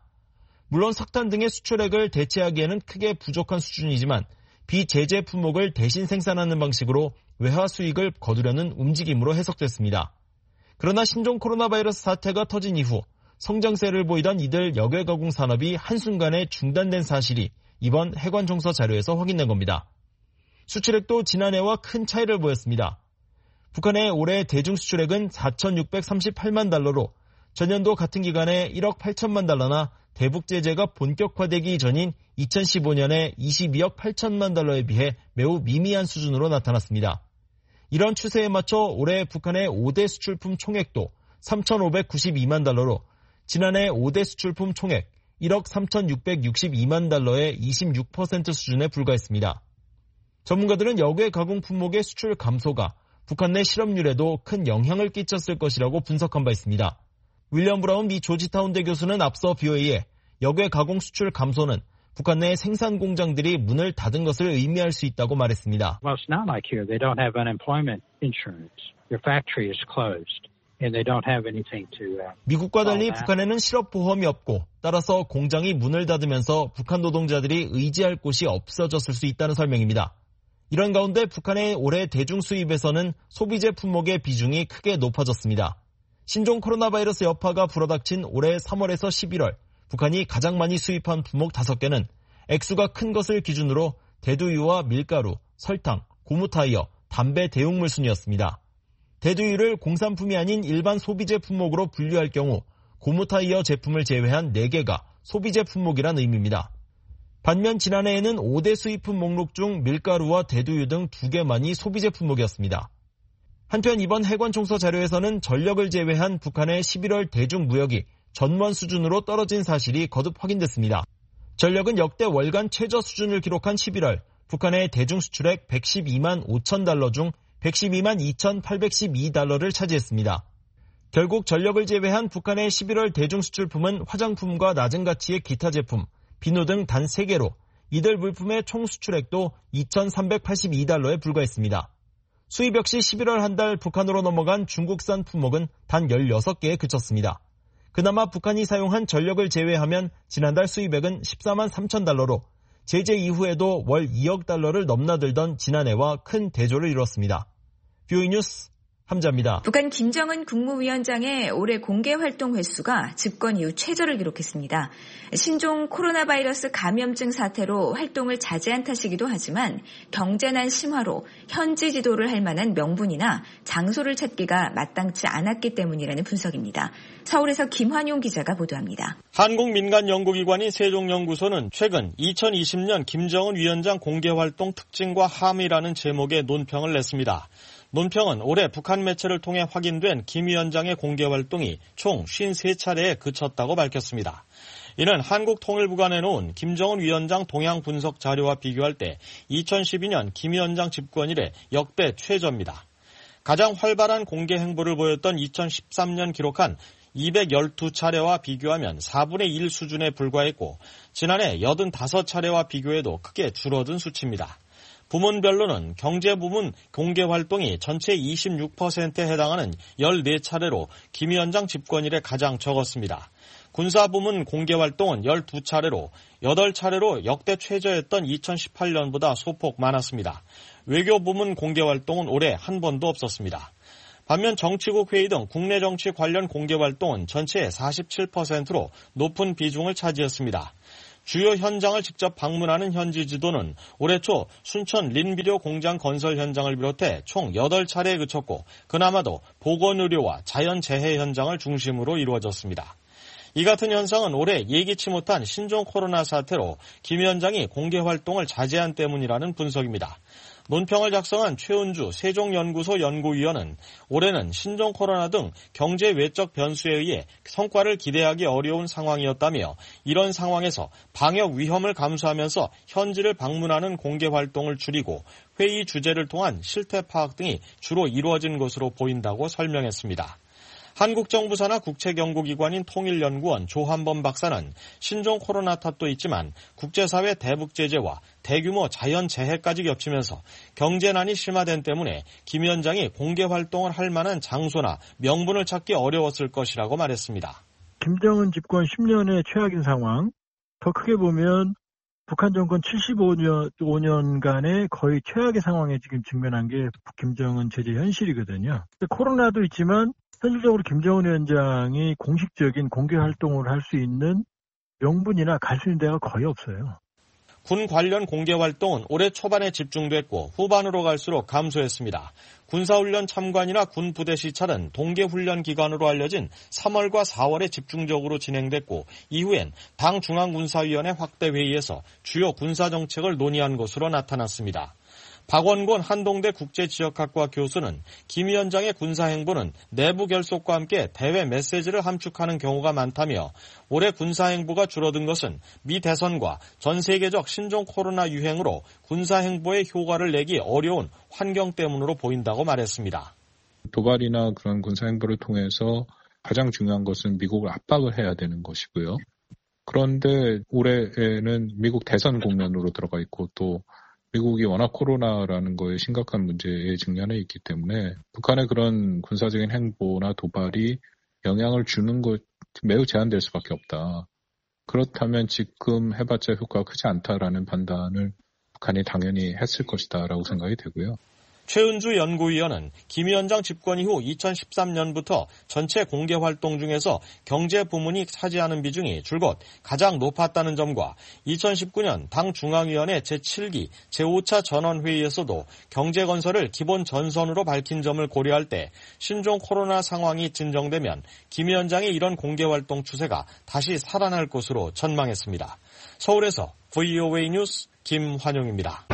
물론 석탄 등의 수출액을 대체하기에는 크게 부족한 수준이지만 비제재 품목을 대신 생산하는 방식으로 외화 수익을 거두려는 움직임으로 해석됐습니다. 그러나 신종 코로나 바이러스 사태가 터진 이후 성장세를 보이던 이들 역외 가공 산업이 한순간에 중단된 사실이 이번 해관총서 자료에서 확인된 겁니다. 수출액도 지난해와 큰 차이를 보였습니다. 북한의 올해 대중 수출액은 4,638만 달러로 전년도 같은 기간에 1억 8천만 달러나 대북 제재가 본격화되기 전인 2015년에 22억 8천만 달러에 비해 매우 미미한 수준으로 나타났습니다. 이런 추세에 맞춰 올해 북한의 5대 수출품 총액도 3,592만 달러로 지난해 5대 수출품 총액 1억 3,662만 달러의 26% 수준에 불과했습니다. 전문가들은 역외 가공 품목의 수출 감소가 북한 내 실업률에도 큰 영향을 끼쳤을 것이라고 분석한 바 있습니다. 윌리엄 브라운 미 조지타운대 교수는 앞서 BOA에 역외 가공 수출 감소는 북한 내 생산 공장들이 문을 닫은 것을 의미할 수 있다고 말했습니다. Well, it's not like here. They don't have unemployment insurance. Your factory is closed. And they don't have anything to, 미국과 달리 북한에는 실업보험이 없고 따라서 공장이 문을 닫으면서 북한 노동자들이 의지할 곳이 없어졌을 수 있다는 설명입니다. 이런 가운데 북한의 올해 대중 수입에서는 소비재 품목의 비중이 크게 높아졌습니다. 신종 코로나 바이러스 여파가 불어닥친 올해 3월에서 11월 북한이 가장 많이 수입한 품목 5개는 액수가 큰 것을 기준으로 대두유와 밀가루, 설탕, 고무타이어, 담배 대용물 순이었습니다. 대두유를 공산품이 아닌 일반 소비재 품목으로 분류할 경우 고무타이어 제품을 제외한 4개가 소비재 품목이란 의미입니다. 반면 지난해에는 5대 수입품 목록 중 밀가루와 대두유 등 2개만이 소비재 품목이었습니다. 한편 이번 해관총서 자료에서는 전력을 제외한 북한의 11월 대중 무역이 전원 수준으로 떨어진 사실이 거듭 확인됐습니다. 전력은 역대 월간 최저 수준을 기록한 11월 북한의 대중 수출액 112만 5천 달러 중 112만 2,812달러를 차지했습니다. 결국 전력을 제외한 북한의 11월 대중 수출품은 화장품과 낮은 가치의 기타 제품, 비누 등 단 3개로 이들 물품의 총 수출액도 2,382달러에 불과했습니다. 수입 역시 11월 한 달 북한으로 넘어간 중국산 품목은 단 16개에 그쳤습니다. 그나마 북한이 사용한 전력을 제외하면 지난달 수입액은 14만 3천 달러로 제재 이후에도 월 2억 달러를 넘나들던 지난해와 큰 대조를 이뤘습니다. VOA 뉴스 함자입니다. 북한 김정은 국무위원장의 올해 공개 활동 횟수가 집권 이후 최저를 기록했습니다. 신종 코로나 바이러스 감염증 사태로 활동을 자제한 탓이기도 하지만 경제난 심화로 현지 지도를 할 만한 명분이나 장소를 찾기가 마땅치 않았기 때문이라는 분석입니다. 서울에서 김환용 기자가 보도합니다. 한국민간연구기관인 세종연구소는 최근 2020년 김정은 위원장 공개활동 특징과 함의라는 제목의 논평을 냈습니다. 논평은 올해 북한 매체를 통해 확인된 김 위원장의 공개 활동이 총 53차례에 그쳤다고 밝혔습니다. 이는 한국통일부가 내놓은 김정은 위원장 동향 분석 자료와 비교할 때 2012년 김 위원장 집권 이래 역대 최저입니다. 가장 활발한 공개 행보를 보였던 2013년 기록한 212차례와 비교하면 4분의 1 수준에 불과했고 지난해 85차례와 비교해도 크게 줄어든 수치입니다. 부문별로는 경제부문 공개활동이 전체 26%에 해당하는 14차례로 김 위원장 집권 이래 가장 적었습니다. 군사부문 공개활동은 12차례로 8차례로 역대 최저였던 2018년보다 소폭 많았습니다. 외교부문 공개활동은 올해 한 번도 없었습니다. 반면 정치국 회의 등 국내 정치 관련 공개활동은 전체의 47%로 높은 비중을 차지했습니다. 주요 현장을 직접 방문하는 현지 지도는 올해 초 순천 린비료 공장 건설 현장을 비롯해 총 8차례에 그쳤고 그나마도 보건의료와 자연재해 현장을 중심으로 이루어졌습니다. 이 같은 현상은 올해 예기치 못한 신종 코로나 사태로 김 위원장이 공개 활동을 자제한 때문이라는 분석입니다. 논평을 작성한 최은주 세종연구소 연구위원은 올해는 신종 코로나 등 경제 외적 변수에 의해 성과를 기대하기 어려운 상황이었다며 이런 상황에서 방역 위험을 감수하면서 현지를 방문하는 공개 활동을 줄이고 회의 주제를 통한 실태 파악 등이 주로 이루어진 것으로 보인다고 설명했습니다. 한국정부 산하 국책연구기관인 통일연구원 조한범 박사는 신종 코로나 탓도 있지만 국제사회 대북 제재와 대규모 자연재해까지 겹치면서 경제난이 심화된 때문에 김 위원장이 공개 활동을 할 만한 장소나 명분을 찾기 어려웠을 것이라고 말했습니다. 김정은 집권 10년의 최악인 상황, 더 크게 보면 북한 정권 75년간의 거의 최악의 상황에 지금 직면한 게 김정은 제재 현실이거든요. 코로나도 있지만 현실적으로 김정은 위원장이 공식적인 공개 활동을 할 수 있는 명분이나 갈 수 있는 데가 거의 없어요. 군 관련 공개 활동은 올해 초반에 집중됐고 후반으로 갈수록 감소했습니다. 군사훈련 참관이나 군 부대 시찰은 동계훈련 기간으로 알려진 3월과 4월에 집중적으로 진행됐고 이후엔 당 중앙군사위원회 확대 회의에서 주요 군사정책을 논의한 것으로 나타났습니다. 박원곤 한동대 국제지역학과 교수는 김 위원장의 군사행보는 내부 결속과 함께 대외 메시지를 함축하는 경우가 많다며 올해 군사행보가 줄어든 것은 미 대선과 전 세계적 신종 코로나 유행으로 군사행보의 효과를 내기 어려운 환경 때문으로 보인다고 말했습니다. 도발이나 그런 군사행보를 통해서 가장 중요한 것은 미국을 압박을 해야 되는 것이고요. 그런데 올해에는 미국 대선 국면으로 들어가 있고 또 미국이 워낙 코로나라는 거에 심각한 문제에 직면해 있기 때문에 북한의 그런 군사적인 행보나 도발이 영향을 주는 것 매우 제한될 수밖에 없다. 그렇다면 지금 해봤자 효과가 크지 않다라는 판단을 북한이 당연히 했을 것이다라고 생각이 되고요. 최은주 연구위원은 김 위원장 집권 이후 2013년부터 전체 공개 활동 중에서 경제 부문이 차지하는 비중이 줄곧 가장 높았다는 점과 2019년 당 중앙위원회 제7기 제5차 전원회의에서도 경제건설을 기본 전선으로 밝힌 점을 고려할 때 신종 코로나 상황이 진정되면 김 위원장의 이런 공개 활동 추세가 다시 살아날 것으로 전망했습니다. 서울에서 VOA 뉴스 김환용입니다.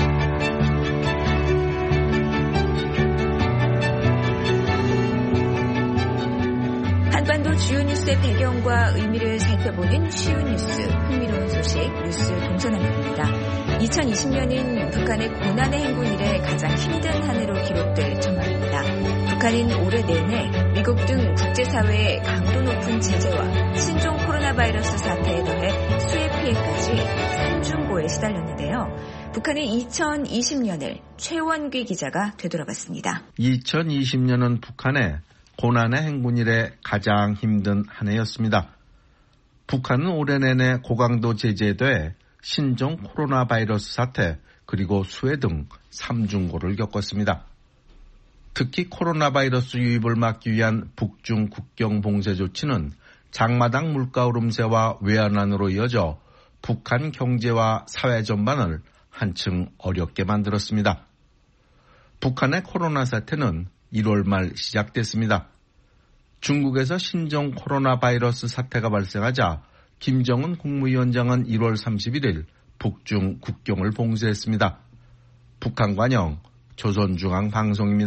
한반도 주요 뉴스의 배경과 의미를 살펴보는 쉬운 뉴스, 흥미로운 소식, 뉴스 동서남북입니다. 2020년은 북한의 고난의 행군 이래 가장 힘든 한 해로 기록될 전망입니다. 북한은 올해 내내 미국 등 국제사회의 강도 높은 제재와 신종 코로나 바이러스 사태에 더해 수해 피해까지 삼중고에 시달렸는데요. 북한의 2020년을 최원귀 기자가 되돌아봤습니다. 2020년은 북한의 고난의 행군 이래 가장 힘든 한 해였습니다. 북한은 올해 내내 고강도 제재에 신종 코로나 바이러스 사태 그리고 수해 등 3중고를 겪었습니다. 특히 코로나 바이러스 유입을 막기 위한 북중 국경 봉쇄 조치는 장마당 물가 오름세와 외환난으로 이어져 북한 경제와 사회 전반을 한층 어렵게 만들었습니다. 북한의 코로나 사태는 1월 말 시작됐습니다. 중국에서 신종 코로나 바이러스 사태가 발생하자 김정은 국무위원장은 1월 31일 북중 국경을 봉쇄했습니다. 북한 관영 조선중앙방송입니다.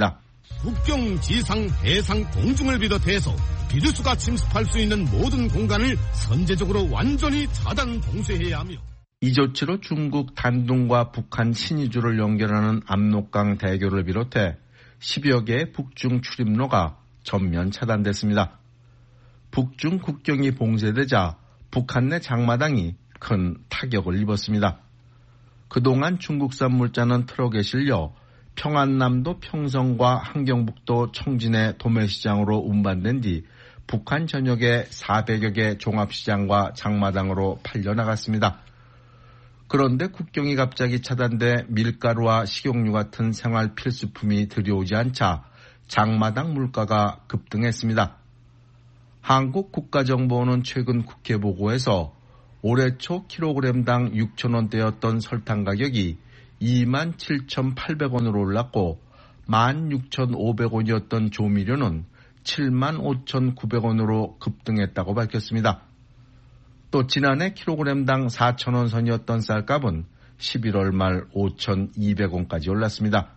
국경, 지상, 해상, 공중을 비롯해서 비루스가 침습할 수 있는 모든 공간을 선제적으로 완전히 차단 봉쇄해야 하며 이 조치로 중국 단둥과 북한 신의주를 연결하는 압록강 대교를 비롯해 10여 개의 북중 출입로가 전면 차단됐습니다. 북중 국경이 봉쇄되자 북한 내 장마당이 큰 타격을 입었습니다. 그동안 중국산 물자는 트럭에 실려 평안남도 평성과 함경북도 청진의 도매시장으로 운반된 뒤 북한 전역의 400여 개 종합시장과 장마당으로 팔려나갔습니다. 그런데 국경이 갑자기 차단돼 밀가루와 식용유 같은 생활 필수품이 들여오지 않자 장마당 물가가 급등했습니다. 한국국가정보원은 최근 국회 보고에서 올해 초 킬로그램당 6,000원대였던 설탕 가격이 27,800원으로 올랐고 16,500원이었던 조미료는 75,900원으로 급등했다고 밝혔습니다. 또 지난해 킬로그램당 4,000원 선이었던 쌀값은 11월 말 5,200원까지 올랐습니다.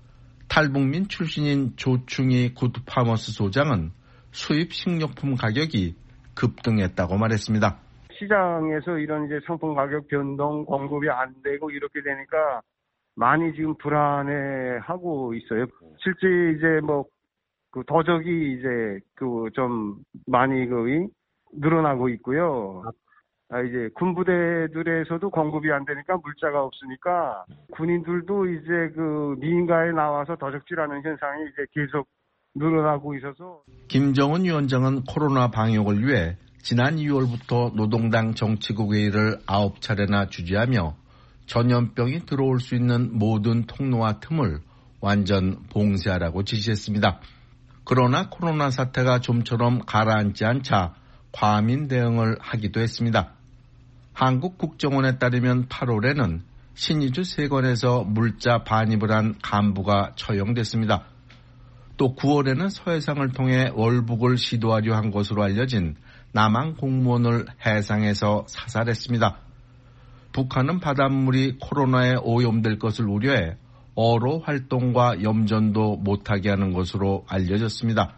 탈북민 출신인 조충희 굿파머스 소장은 수입 식료품 가격이 급등했다고 말했습니다. 시장에서 이런 이제 상품 가격 변동, 공급이 안 되고 이렇게 되니까 많이 지금 불안해하고 있어요. 실제 이제 그 더적이 이제 좀 많이 늘어나고 있고요. 이제 군부대들에서도 공급이 안 되니까 물자가 없으니까 군인들도 이제 미인가에 나와서 더적질하는 현상이 이제 계속 늘어나고 있어서. 김정은 위원장은 코로나 방역을 위해 지난 2월부터 노동당 정치국 회의를 9차례나 주재하며 전염병이 들어올 수 있는 모든 통로와 틈을 완전 봉쇄하라고 지시했습니다. 그러나 코로나 사태가 좀처럼 가라앉지 않자 과민 대응을 하기도 했습니다. 한국국정원에 따르면 8월에는 신의주 3건에서 물자 반입을 한 간부가 처형됐습니다. 또 9월에는 서해상을 통해 월북을 시도하려 한 것으로 알려진 남한 공무원을 해상에서 사살했습니다. 북한은 바닷물이 코로나에 오염될 것을 우려해 어로 활동과 염전도 못하게 하는 것으로 알려졌습니다.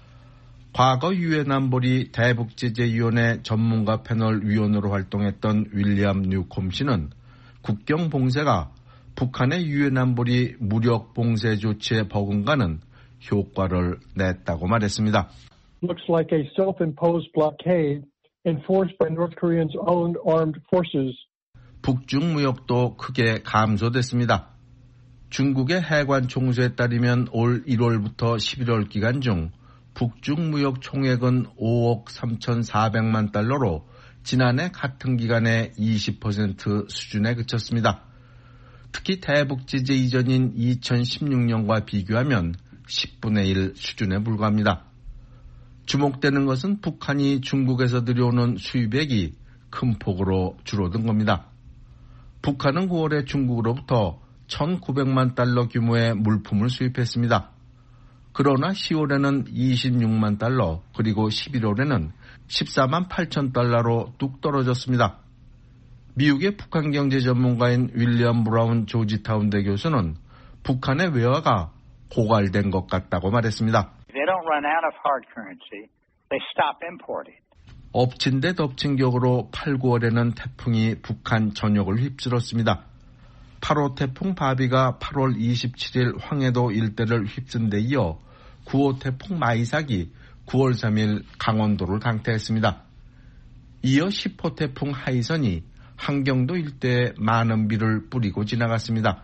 과거 유엔 안보리 대북제재위원회 전문가 패널 위원으로 활동했던 윌리엄 뉴콤 씨는 국경 봉쇄가 북한의 유엔 안보리 무력 봉쇄 조치에 버금가는 효과를 냈다고 말했습니다. Looks like a self-imposed blockade enforced by North Korea's own armed forces. 북중 무역도 크게 감소됐습니다. 중국의 해관 총수에 따르면 올 1월부터 11월 기간 중 북중 무역 총액은 5억 3,400만 달러로 지난해 같은 기간의 20% 수준에 그쳤습니다. 특히 대북 제재 이전인 2016년과 비교하면 10분의 1 수준에 불과합니다. 주목되는 것은 북한이 중국에서 들여오는 수입액이 큰 폭으로 줄어든 겁니다. 북한은 9월에 중국으로부터 1,900만 달러 규모의 물품을 수입했습니다. 그러나 10월에는 26만 달러, 그리고 11월에는 14만 8천 달러로 뚝 떨어졌습니다. 미국의 북한 경제 전문가인 윌리엄 브라운 조지타운대 교수는 북한의 외화가 고갈된 것 같다고 말했습니다. They don't run out of hard currency. They stop importing. 엎친 데 덮친 격으로 8, 9월에는 태풍이 북한 전역을 휩쓸었습니다. 8호 태풍 바비가 8월 27일 황해도 일대를 휩쓴 데 이어 9호 태풍 마이삭이 9월 3일 강원도를 강타했습니다. 이어 10호 태풍 하이선이 함경도 일대에 많은 비를 뿌리고 지나갔습니다.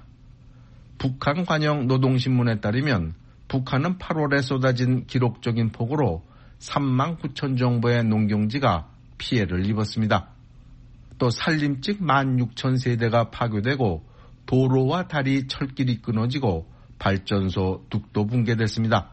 북한 관영 노동신문에 따르면 북한은 8월에 쏟아진 기록적인 폭우로 3만 9천 정도의 농경지가 피해를 입었습니다. 또 산림집 16,000세대가 파괴되고 도로와 다리, 철길이 끊어지고 발전소 뚝도 붕괴됐습니다.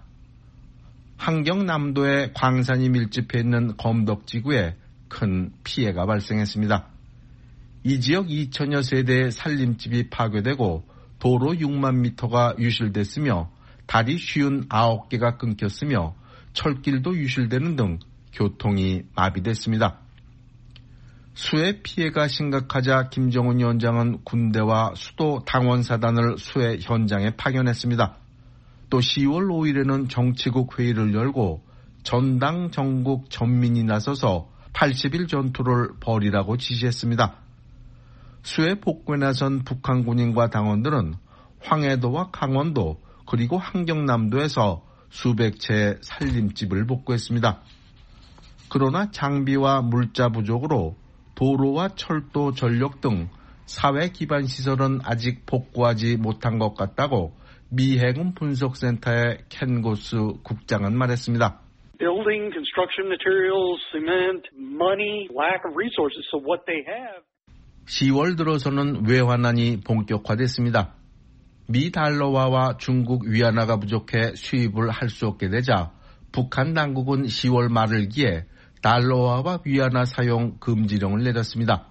함경남도의 광산이 밀집해 있는 검덕지구에 큰 피해가 발생했습니다. 이 지역 2천여 세대의 산림집이 파괴되고 도로 6만 미터가 유실됐으며 다리 59개가 끊겼으며 철길도 유실되는 등 교통이 마비됐습니다. 수해 피해가 심각하자 김정은 위원장은 군대와 수도 당원사단을 수해 현장에 파견했습니다. 또 10월 5일에는 정치국 회의를 열고 전당 전국 전민이 나서서 80일 전투를 벌이라고 지시했습니다. 수해 복구에 나선 북한 군인과 당원들은 황해도와 강원도 그리고 함경남도에서 수백 채의 살림집을 복구했습니다. 그러나 장비와 물자 부족으로 도로와 철도, 전력 등 사회 기반 시설은 아직 복구하지 못한 것 같다고 미 해군 분석센터의 켄 고스 국장은 말했습니다. Building, construction materials, cement, money, lack of resources. So what they have. 10월 들어서는 외환난이 본격화됐습니다. 미 달러화와 중국 위안화가 부족해 수입을 할 수 없게 되자 북한 당국은 10월 말을 기해 달러화와 위안화 사용 금지령을 내렸습니다.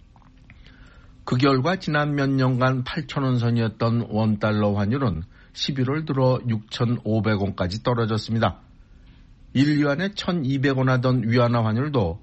그 결과 지난 몇 년간 8,000원 선이었던 원달러 환율은 11월 들어 6,500원까지 떨어졌습니다. 1위안에 1,200원 하던 위안화 환율도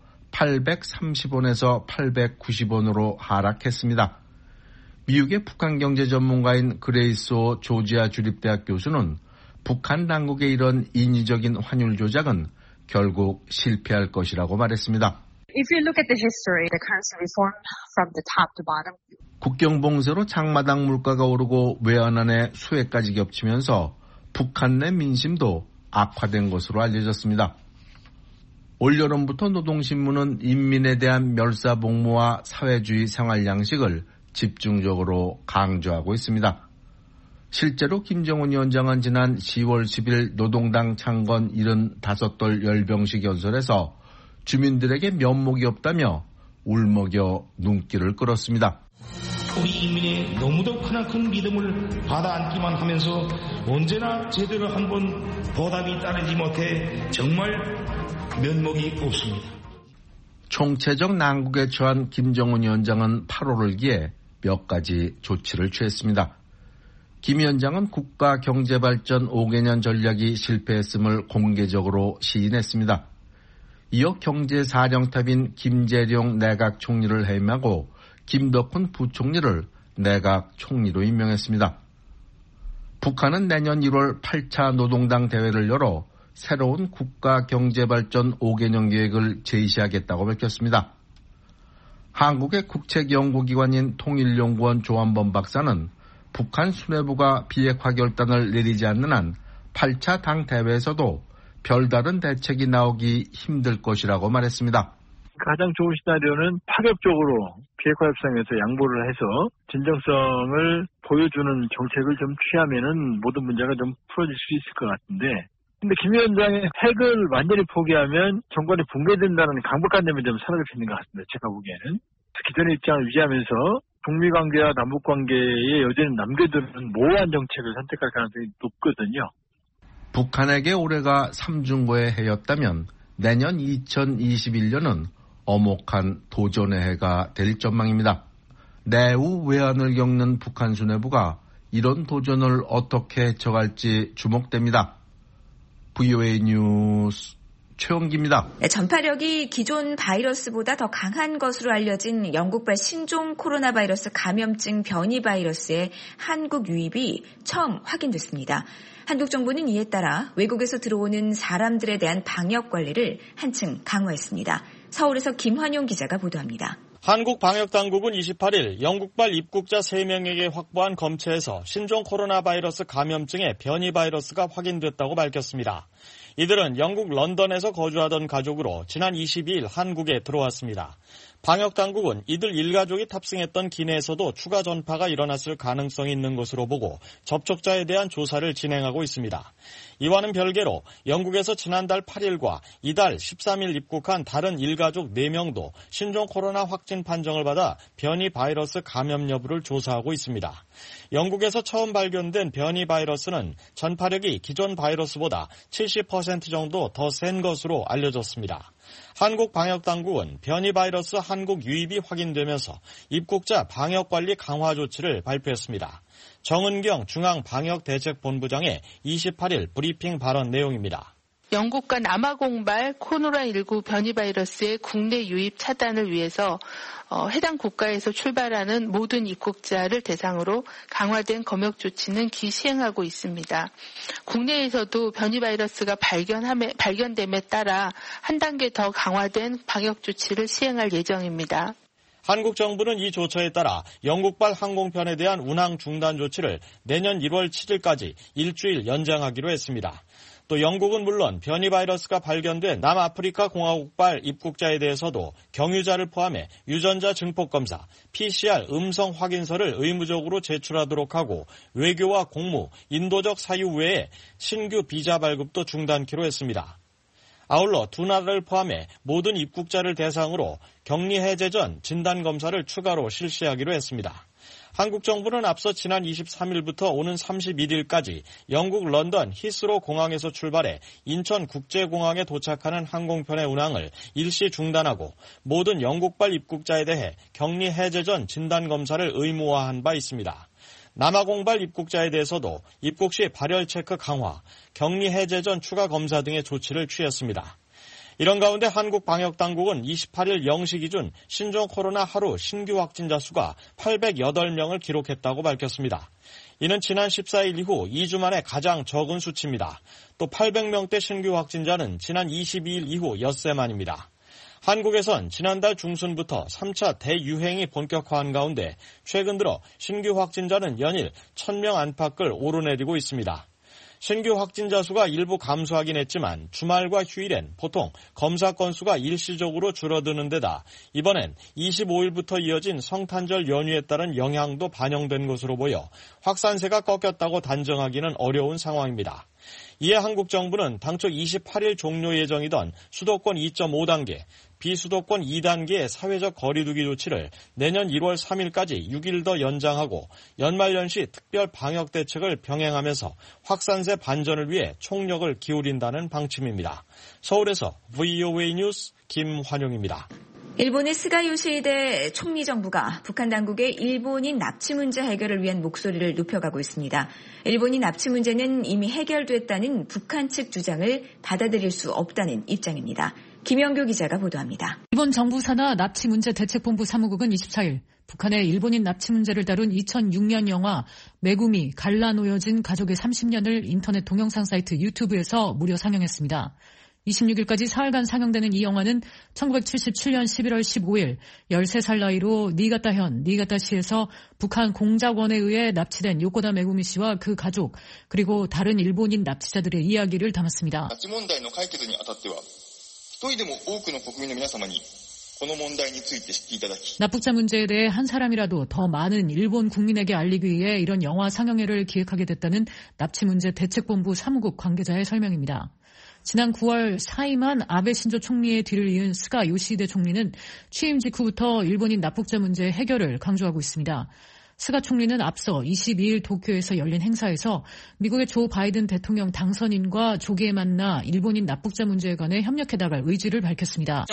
830원에서 890원으로 하락했습니다. 미국의 북한 경제 전문가인 그레이스 조지아 주립대학 교수는 북한 당국의 이런 인위적인 환율 조작은 결국 실패할 것이라고 말했습니다. If you look at the history, the currency reform from the top to bottom. 국경 봉쇄로 장마당 물가가 오르고 외환안에 수해까지 겹치면서 북한 내 민심도 악화된 것으로 알려졌습니다. 올여름부터 노동신문은 인민에 대한 멸사복무와 사회주의 생활 양식을 집중적으로 강조하고 있습니다. 실제로 김정은 위원장은 지난 10월 10일 노동당 창건 75돌 열병식 연설에서 주민들에게 면목이 없다며 울먹여 눈길을 끌었습니다. 우리 인민의 너무도 크나큰 믿음을 받아안기만 하면서 언제나 제대로 한번 보답이 따르지 못해 정말 면목이 없습니다. 총체적 난국에 처한 김정은 위원장은 8월을 기해 몇 가지 조치를 취했습니다. 김 위원장은 국가 경제발전 5개년 전략이 실패했음을 공개적으로 시인했습니다. 이어 경제사령탑인 김재룡 내각 총리를 해임하고 김덕훈 부총리를 내각 총리로 임명했습니다. 북한은 내년 1월 8차 노동당 대회를 열어 새로운 국가 경제발전 5개년 계획을 제시하겠다고 밝혔습니다. 한국의 국책연구기관인 통일연구원 조한범 박사는 북한 수뇌부가 비핵화 결단을 내리지 않는 한 8차 당 대회에서도 별다른 대책이 나오기 힘들 것이라고 말했습니다. 가장 좋은 시나리오는 파격적으로 비핵화 협상에서 양보를 해서 진정성을 보여주는 정책을 좀 취하면은 모든 문제가 좀 풀어질 수 있을 것 같은데, 근데 김 위원장의 핵을 완전히 포기하면 정권이 붕괴된다는 강박관념이 좀 사라질 수 있는 것 같습니다. 제가 보기에는. 기존의 입장을 유지하면서 북미 관계와 남북 관계에 여전히 남겨두는 모호한 정책을 선택할 가능성이 높거든요. 북한에게 올해가 삼중고의 해였다면 내년 2021년은 엄혹한 도전의 해가 될 전망입니다. 내후 외환을 겪는 북한 수뇌부가 이런 도전을 어떻게 헤쳐갈지 주목됩니다. VOA 뉴스 최원기입니다. 전파력이 기존 바이러스보다 더 강한 것으로 알려진 영국발 신종 코로나 바이러스 감염증 변이 바이러스의 한국 유입이 처음 확인됐습니다. 한국 정부는 이에 따라 외국에서 들어오는 사람들에 대한 방역 관리를 한층 강화했습니다. 서울에서 김환용 기자가 보도합니다. 한국 방역당국은 28일 영국발 입국자 3명에게 확보한 검체에서 신종 코로나 바이러스 감염증의 변이 바이러스가 확인됐다고 밝혔습니다. 이들은 영국 런던에서 거주하던 가족으로 지난 22일 한국에 들어왔습니다. 방역당국은 이들 일가족이 탑승했던 기내에서도 추가 전파가 일어났을 가능성이 있는 것으로 보고 접촉자에 대한 조사를 진행하고 있습니다. 이와는 별개로 영국에서 지난달 8일과 이달 13일 입국한 다른 일가족 4명도 신종 코로나 확진 판정을 받아 변이 바이러스 감염 여부를 조사하고 있습니다. 영국에서 처음 발견된 변이 바이러스는 전파력이 기존 바이러스보다 70% 정도 더 센 것으로 알려졌습니다. 한국 방역당국은 변이 바이러스 한국 유입이 확인되면서 입국자 방역관리 강화 조치를 발표했습니다. 정은경 중앙방역대책본부장의 28일 브리핑 발언 내용입니다. 영국과 남아공발 코로나19 변이 바이러스의 국내 유입 차단을 위해서 해당 국가에서 출발하는 모든 입국자를 대상으로 강화된 검역 조치는 시행하고 있습니다. 국내에서도 변이 바이러스가 발견됨에 따라 한 단계 더 강화된 방역 조치를 시행할 예정입니다. 한국 정부는 이 조처에 따라 영국발 항공편에 대한 운항 중단 조치를 내년 1월 7일까지 일주일 연장하기로 했습니다. 또 영국은 물론 변이 바이러스가 발견된 남아프리카 공화국발 입국자에 대해서도 경유자를 포함해 유전자 증폭 검사, PCR 음성 확인서를 의무적으로 제출하도록 하고 외교와 공무, 인도적 사유 외에 신규 비자 발급도 중단키로 했습니다. 아울러 두 나라를 포함해 모든 입국자를 대상으로 격리 해제 전 진단검사를 추가로 실시하기로 했습니다. 한국 정부는 앞서 지난 23일부터 오는 31일까지 영국 런던 히스로 공항에서 출발해 인천국제공항에 도착하는 항공편의 운항을 일시 중단하고 모든 영국발 입국자에 대해 격리 해제 전 진단검사를 의무화한 바 있습니다. 남아공발 입국자에 대해서도 입국 시 발열 체크 강화, 격리 해제 전 추가 검사 등의 조치를 취했습니다. 이런 가운데 한국 방역당국은 28일 0시 기준 신종 코로나 하루 신규 확진자 수가 808명을 기록했다고 밝혔습니다. 이는 지난 14일 이후 2주 만에 가장 적은 수치입니다. 또 800명대 신규 확진자는 지난 22일 이후 엿새 만입니다. 한국에선 지난달 중순부터 3차 대유행이 본격화한 가운데 최근 들어 신규 확진자는 연일 1000명 안팎을 오르내리고 있습니다. 신규 확진자 수가 일부 감소하긴 했지만 주말과 휴일엔 보통 검사 건수가 일시적으로 줄어드는 데다 이번엔 25일부터 이어진 성탄절 연휴에 따른 영향도 반영된 것으로 보여 확산세가 꺾였다고 단정하기는 어려운 상황입니다. 이에 한국 정부는 당초 28일 종료 예정이던 수도권 2.5단계, 비수도권 2단계의 사회적 거리두기 조치를 내년 1월 3일까지 6일 더 연장하고 연말연시 특별 방역 대책을 병행하면서 확산세 반전을 위해 총력을 기울인다는 방침입니다. 서울에서 VOA 뉴스 김환용입니다. 일본의 스가 요시히데 총리 정부가 북한 당국의 일본인 납치 문제 해결을 위한 목소리를 높여가고 있습니다. 일본인 납치 문제는 이미 해결됐다는 북한 측 주장을 받아들일 수 없다는 입장입니다. 김영교 기자가 보도합니다. 일본 정부 산하 납치 문제 대책본부 사무국은 24일 북한의 일본인 납치 문제를 다룬 2006년 영화 메구미 갈라놓여진 가족의 30년을 인터넷 동영상 사이트 유튜브에서 무료 상영했습니다. 26일까지 사흘간 상영되는 이 영화는 1977년 11월 15일 13살 나이로 니가타현, 니가타시에서 북한 공작원에 의해 납치된 요코다 메구미 씨와 그 가족, 그리고 다른 일본인 납치자들의 이야기를 담았습니다. 납치 문제의 해결에 아tatte와 납북자 문제에 대해 한 사람이라도 더 많은 일본 국민에게 알리기 위해 이런 영화 상영회를 기획하게 됐다는 납치 문제 대책본부 사무국 관계자의 설명입니다. 지난 9월 사임한 아베 신조 총리의 뒤를 이은 스가 요시히데 총리는 취임 직후부터 일본인 납북자 문제 해결을 강조하고 있습니다. 스가 총리는 앞서 22일 도쿄에서 열린 행사에서 미국의 조 바이든 대통령 당선인과 조기에 만나 일본인 납북자 문제에 관해 협력해나갈 의지를 밝혔습니다.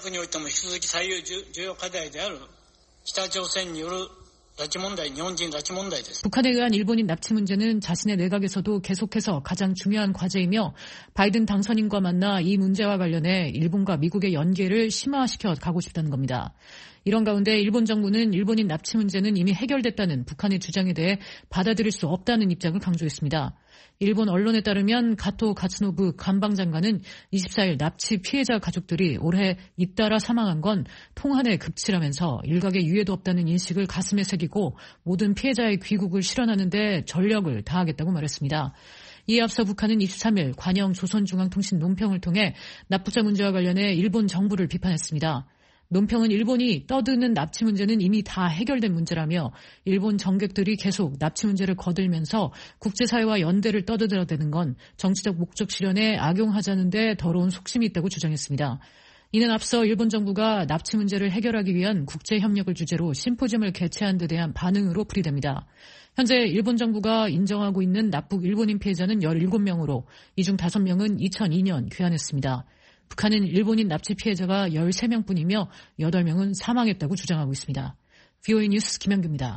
북한에 의한 일본인 납치 문제는 자신의 내각에서도 계속해서 가장 중요한 과제이며 바이든 당선인과 만나 이 문제와 관련해 일본과 미국의 연계를 심화시켜 가고 싶다는 겁니다. 이런 가운데 일본 정부는 일본인 납치 문제는 이미 해결됐다는 북한의 주장에 대해 받아들일 수 없다는 입장을 강조했습니다. 일본 언론에 따르면 가토 가츠노부 관방장관은 24일 납치 피해자 가족들이 올해 잇따라 사망한 건 통한의 급치라면서 일각의 유해도 없다는 인식을 가슴에 새기고 모든 피해자의 귀국을 실현하는 데 전력을 다하겠다고 말했습니다. 이에 앞서 북한은 23일 관영 조선중앙통신 논평을 통해 납북자 문제와 관련해 일본 정부를 비판했습니다. 논평은 일본이 떠드는 납치 문제는 이미 다 해결된 문제라며 일본 정객들이 계속 납치 문제를 거들면서 국제사회와 연대를 떠들어대는 건 정치적 목적 실현에 악용하자는 데 더러운 속심이 있다고 주장했습니다. 이는 앞서 일본 정부가 납치 문제를 해결하기 위한 국제협력을 주제로 심포지엄을 개최한 데 대한 반응으로 풀이됩니다. 현재 일본 정부가 인정하고 있는 납북 일본인 피해자는 17명으로 이 중 5명은 2002년 귀환했습니다. 북한은 일본인 납치 피해자가 13명뿐이며 8명은 사망했다고 주장하고 있습니다. VOA 뉴스 김영규입니다.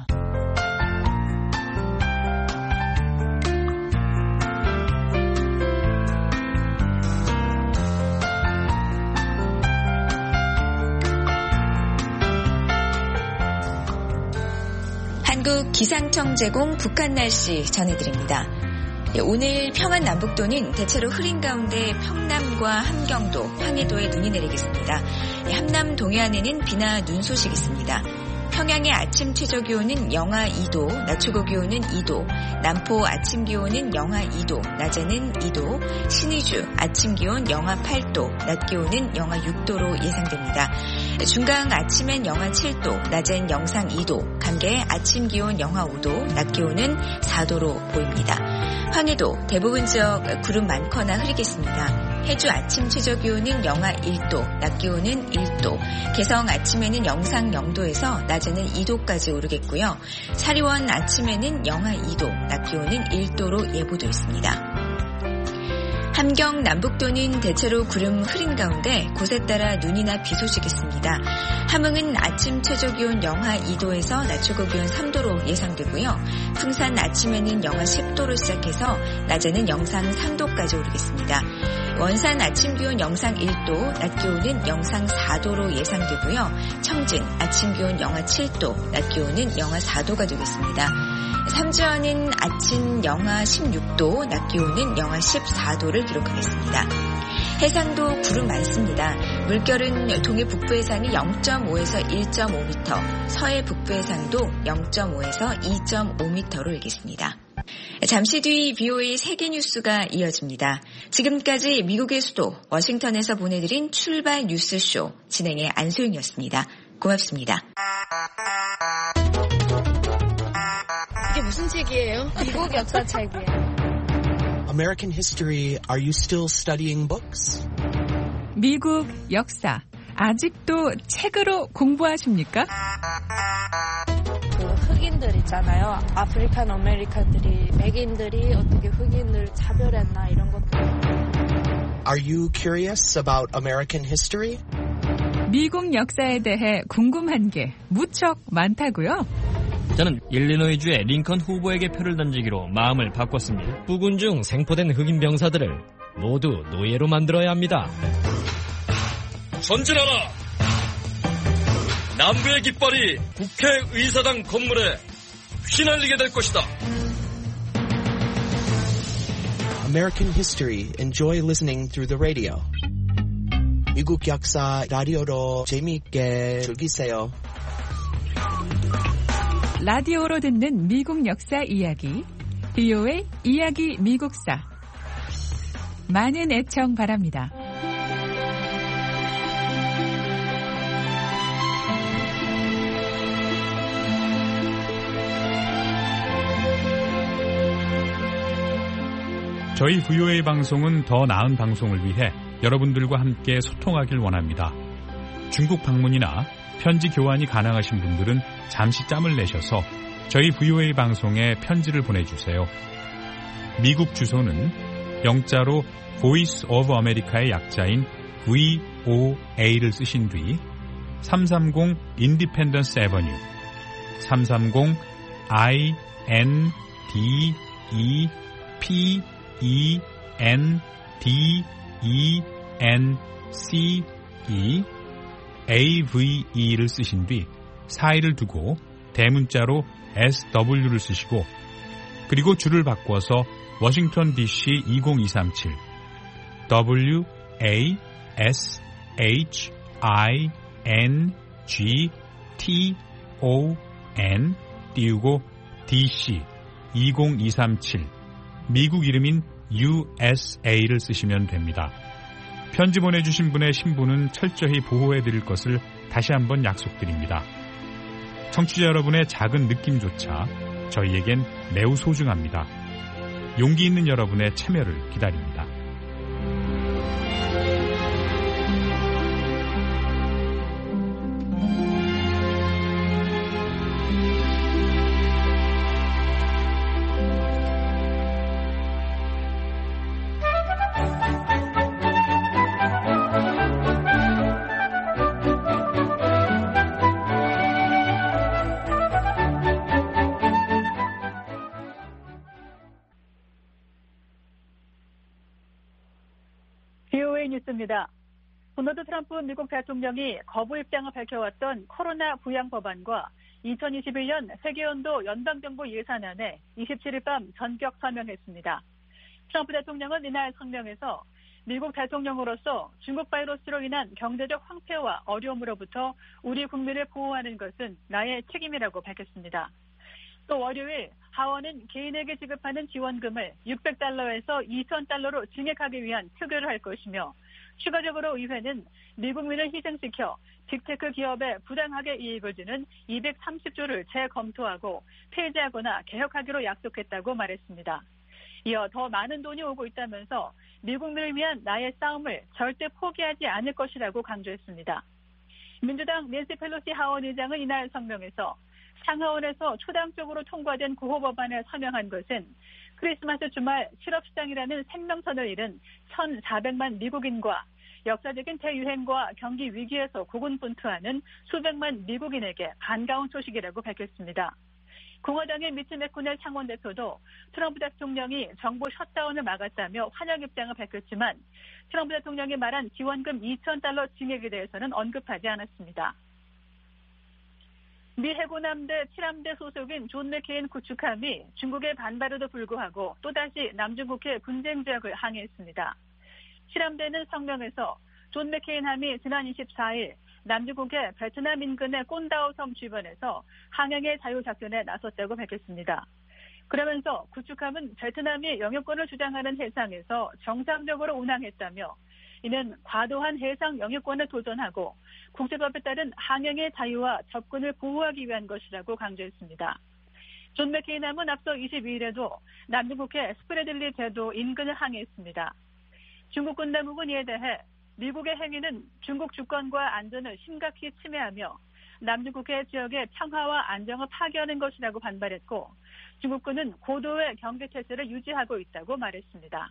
기상청 제공 북한 날씨 전해드립니다. 오늘 평안 남북도는 대체로 흐린 가운데 평남과 함경도, 황해도에 눈이 내리겠습니다. 함남 동해안에는 비나 눈 소식이 있습니다. 평양의 아침 최저 기온은 영하 2도, 낮 최고 기온은 2도, 남포 아침 기온은 영하 2도, 낮에는 2도, 신의주 아침 기온 영하 8도, 낮 기온은 영하 6도로 예상됩니다. 중강 아침엔 영하 7도, 낮엔 영상 2도, 강계 아침 기온 영하 5도, 낮 기온은 4도로 보입니다. 황해도 대부분 지역 구름 많거나 흐리겠습니다. 해주 아침 최저 기온은 영하 1도, 낮 기온은 1도, 개성 아침에는 영상 0도에서 낮에는 2도까지 오르겠고요. 사리원 아침에는 영하 2도, 낮 기온은 1도로 예보돼 있습니다. 함경 남북도는 대체로 구름 흐린 가운데 곳에 따라 눈이나 비 소식이 있습니다. 함흥은 아침 최저 기온 영하 2도에서 낮 최고 기온 3도로 예상되고요. 풍산 아침에는 영하 10도로 시작해서 낮에는 영상 3도까지 오르겠습니다. 원산 아침 기온 영상 1도, 낮 기온은 영상 4도로 예상되고요. 청진 아침 기온 영하 7도, 낮 기온은 영하 4도가 되겠습니다. 삼주안은 아침 영하 16도, 낮 기온은 영하 14도를 기록하겠습니다. 해상도 구름 많습니다. 물결은 동해 북부 해상이 0.5에서 1.5m, 서해 북부 해상도 0.5에서 2.5m로 일겠습니다. 잠시 뒤 BOA 세계뉴스가 이어집니다. 지금까지 미국의 수도 워싱턴에서 보내드린 출발 뉴스쇼 진행의 안소영이었습니다. 고맙습니다. 이게 무슨 책이에요? 미국 역사 책이에요. American history, are you still studying books? 미국 역사, 아직도 책으로 공부하십니까? 그 흑인들 있잖아요. 아프리칸 아메리칸들이, 백인들이 어떻게 흑인을 차별했나 이런 것들. Are you curious about American history? 미국 역사에 대해 궁금한 게 무척 많다고요? 저는 일리노이주의 링컨 후보에게 표를 던지기로 마음을 바꿨습니다. 부군 중 생포된 흑인 병사들을 모두 노예로 만들어야 합니다. 전진하라! 남부의 깃발이 국회의사당 건물에 휘날리게 될 것이다. American history. Enjoy listening through the radio. 미국 역사 라디오로 재미있게 즐기세요. 라디오로 듣는 미국 역사 이야기, BOA 이야기 미국사. 많은 애청 바랍니다. 저희 BOA 방송은 더 나은 방송을 위해 여러분들과 함께 소통하길 원합니다. 중국 방문이나 편지 교환이 가능하신 분들은 잠시 짬을 내셔서 저희 BOA 방송에 편지를 보내주세요. 미국 주소는 영자로 Voice of America의 약자인 VOA를 쓰신 뒤 330 Independence Avenue, 330 INDEPENDENCE AVE를 쓰신 뒤 사이를 두고 대문자로 SW를 쓰시고 그리고 줄을 바꿔서 워싱턴 DC 20237 WASHINGTON 띄우고 DC 20237 미국 이름인 USA를 쓰시면 됩니다. 편지 보내주신 분의 신분은 철저히 보호해드릴 것을 다시 한번 약속드립니다. 청취자 여러분의 작은 느낌조차 저희에겐 매우 소중합니다. 용기 있는 여러분의 참여를 기다립니다. 뉴스입니다. 도널드 트럼프 미국 대통령이 거부 입장을 밝혀왔던 코로나 부양 법안과 2021년 세계연도 연방정부 예산안에 27일 밤 전격 서명했습니다. 트럼프 대통령은 이날 성명에서 미국 대통령으로서 중국 바이러스로 인한 경제적 황폐와 어려움으로부터 우리 국민을 보호하는 것은 나의 책임이라고 밝혔습니다. 또 월요일 하원은 개인에게 지급하는 지원금을 $600에서 $2,000로 증액하기 위한 표결을 할 것이며 추가적으로 의회는 미국민을 희생시켜 빅테크 기업에 부당하게 이익을 주는 230조를 재검토하고 폐지하거나 개혁하기로 약속했다고 말했습니다. 이어 더 많은 돈이 오고 있다면서 미국민을 위한 나의 싸움을 절대 포기하지 않을 것이라고 강조했습니다. 민주당 낸시 펠로시 하원 의장은 이날 성명에서 상하원에서 초당적으로 통과된 구호 법안에 서명한 것은 크리스마스 주말 실업시장이라는 생명선을 잃은 1,400만 미국인과 역사적인 대유행과 경기 위기에서 고군분투하는 수백만 미국인에게 반가운 소식이라고 밝혔습니다. 공화당의 미츠 맥코넬 상원 대표도 트럼프 대통령이 정부 셧다운을 막았다며 환영 입장을 밝혔지만 트럼프 대통령이 말한 지원금 $2,000 증액에 대해서는 언급하지 않았습니다. 미 해군함대 7함대 소속인 존 맥케인 구축함이 중국의 반발에도 불구하고 또다시 남중국해 분쟁 지역을 항해했습니다. 7함대는 성명에서 존 맥케인 함이 지난 24일 남중국해 베트남 인근의 꼰다오 섬 주변에서 항행의 자유작전에 나섰다고 밝혔습니다. 그러면서 구축함은 베트남이 영유권을 주장하는 해상에서 정상적으로 운항했다며 이는 과도한 해상 영유권에 도전하고 국제법에 따른 항행의 자유와 접근을 보호하기 위한 것이라고 강조했습니다. 존 맥케인 함은 앞서 22일에도 남중국해 스프레들리 제도 인근을 항해했습니다. 중국 군당국은 이에 대해 미국의 행위는 중국 주권과 안전을 심각히 침해하며 남중국해 지역의 평화와 안정을 파괴하는 것이라고 반발했고 중국군은 고도의 경계태세를 유지하고 있다고 말했습니다.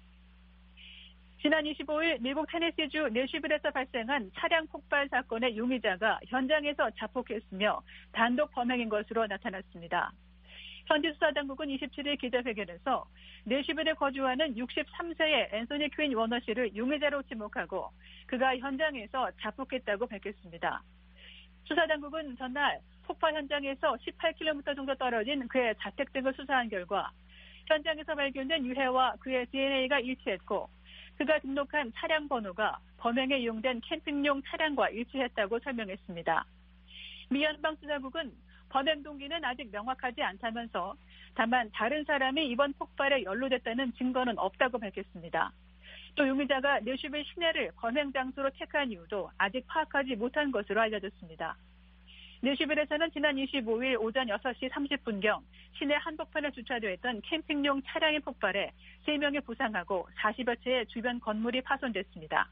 지난 25일 미국 테네시주 내슈빌에서 발생한 차량 폭발 사건의 용의자가 현장에서 자폭했으며 단독 범행인 것으로 나타났습니다. 현지 수사당국은 27일 기자회견에서 내슈빌에 거주하는 63세의 앤소니 퀸 워너 씨를 용의자로 지목하고 그가 현장에서 자폭했다고 밝혔습니다. 수사당국은 전날 폭발 현장에서 18km 정도 떨어진 그의 자택 등을 수사한 결과 현장에서 발견된 유해와 그의 DNA가 일치했고 그가 등록한 차량 번호가 범행에 이용된 캠핑용 차량과 일치했다고 설명했습니다. 미 연방수사국은 범행 동기는 아직 명확하지 않다면서 다만 다른 사람이 이번 폭발에 연루됐다는 증거는 없다고 밝혔습니다. 또 용의자가 내슈빌 시내를 범행 장소로 택한 이유도 아직 파악하지 못한 것으로 알려졌습니다. 내슈빌에서는 지난 25일 오전 6시 30분경 시내 한복판에 주차되어 있던 캠핑용 차량의 폭발에 3명이 부상하고 40여 채의 주변 건물이 파손됐습니다.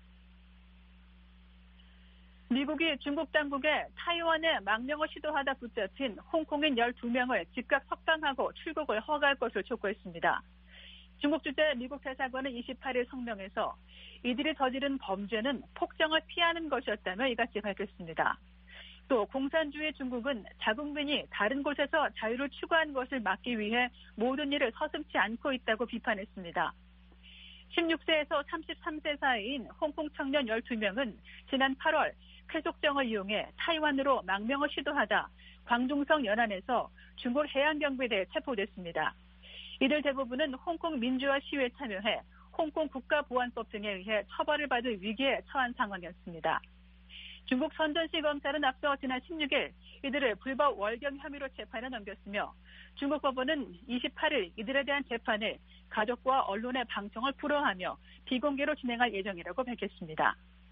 미국이 중국 당국에 타이완에 망명을 시도하다 붙잡힌 홍콩인 12명을 즉각 석방하고 출국을 허가할 것을 촉구했습니다. 중국 주재 미국 대사관은 28일 성명에서 이들이 저지른 범죄는 폭정을 피하는 것이었다며 이같이 밝혔습니다. 또 공산주의 중국은 자국민이 다른 곳에서 자유를 추구한 것을 막기 위해 모든 일을 서슴지 않고 있다고 비판했습니다. 16세에서 33세 사이인 홍콩 청년 12명은 지난 8월 쾌속정을 이용해 타이완으로 망명을 시도하다 광둥성 연안에서 중국 해양경비대에 체포됐습니다. 이들 대부분은 홍콩 민주화 시위에 참여해 홍콩 국가보안법 등에 의해 처벌을 받을 위기에 처한 상황이었습니다. 중국 선전시 검찰은 앞서 지난 16일 이들을 불법 월경 혐의로 재판에 넘겼으며 중국 법원은 28일 이들에 대한 재판을 가족과 언론의 방청을 불허하며 비공개로 진행할 예정이라고 밝혔습니다.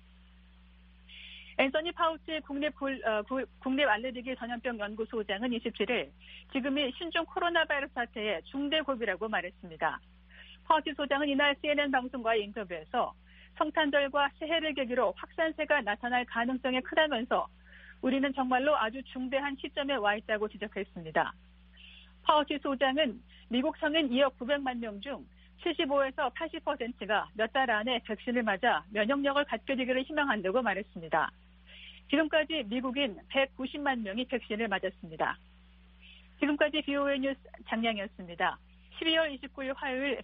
앤서니 파우치 국립 알레르기 전염병 연구소장은 27일 지금이 신종 코로나 바이러스 사태의 중대 고비라고 말했습니다. 파우치 소장은 이날 CNN 방송과의 인터뷰에서 성탄절과 새해를 계기로 확산세가 나타날 가능성이 크다면서 우리는 정말로 아주 중대한 시점에 와 있다고 지적했습니다. 파우치 소장은 미국 성인 2억 900만 명 중 75에서 80%가 몇 달 안에 백신을 맞아 면역력을 갖게 되기를 희망한다고 말했습니다. 지금까지 미국인 190만 명이 백신을 맞았습니다. 지금까지 BOA 뉴스 장량이었습니다. 12월 29일 화요일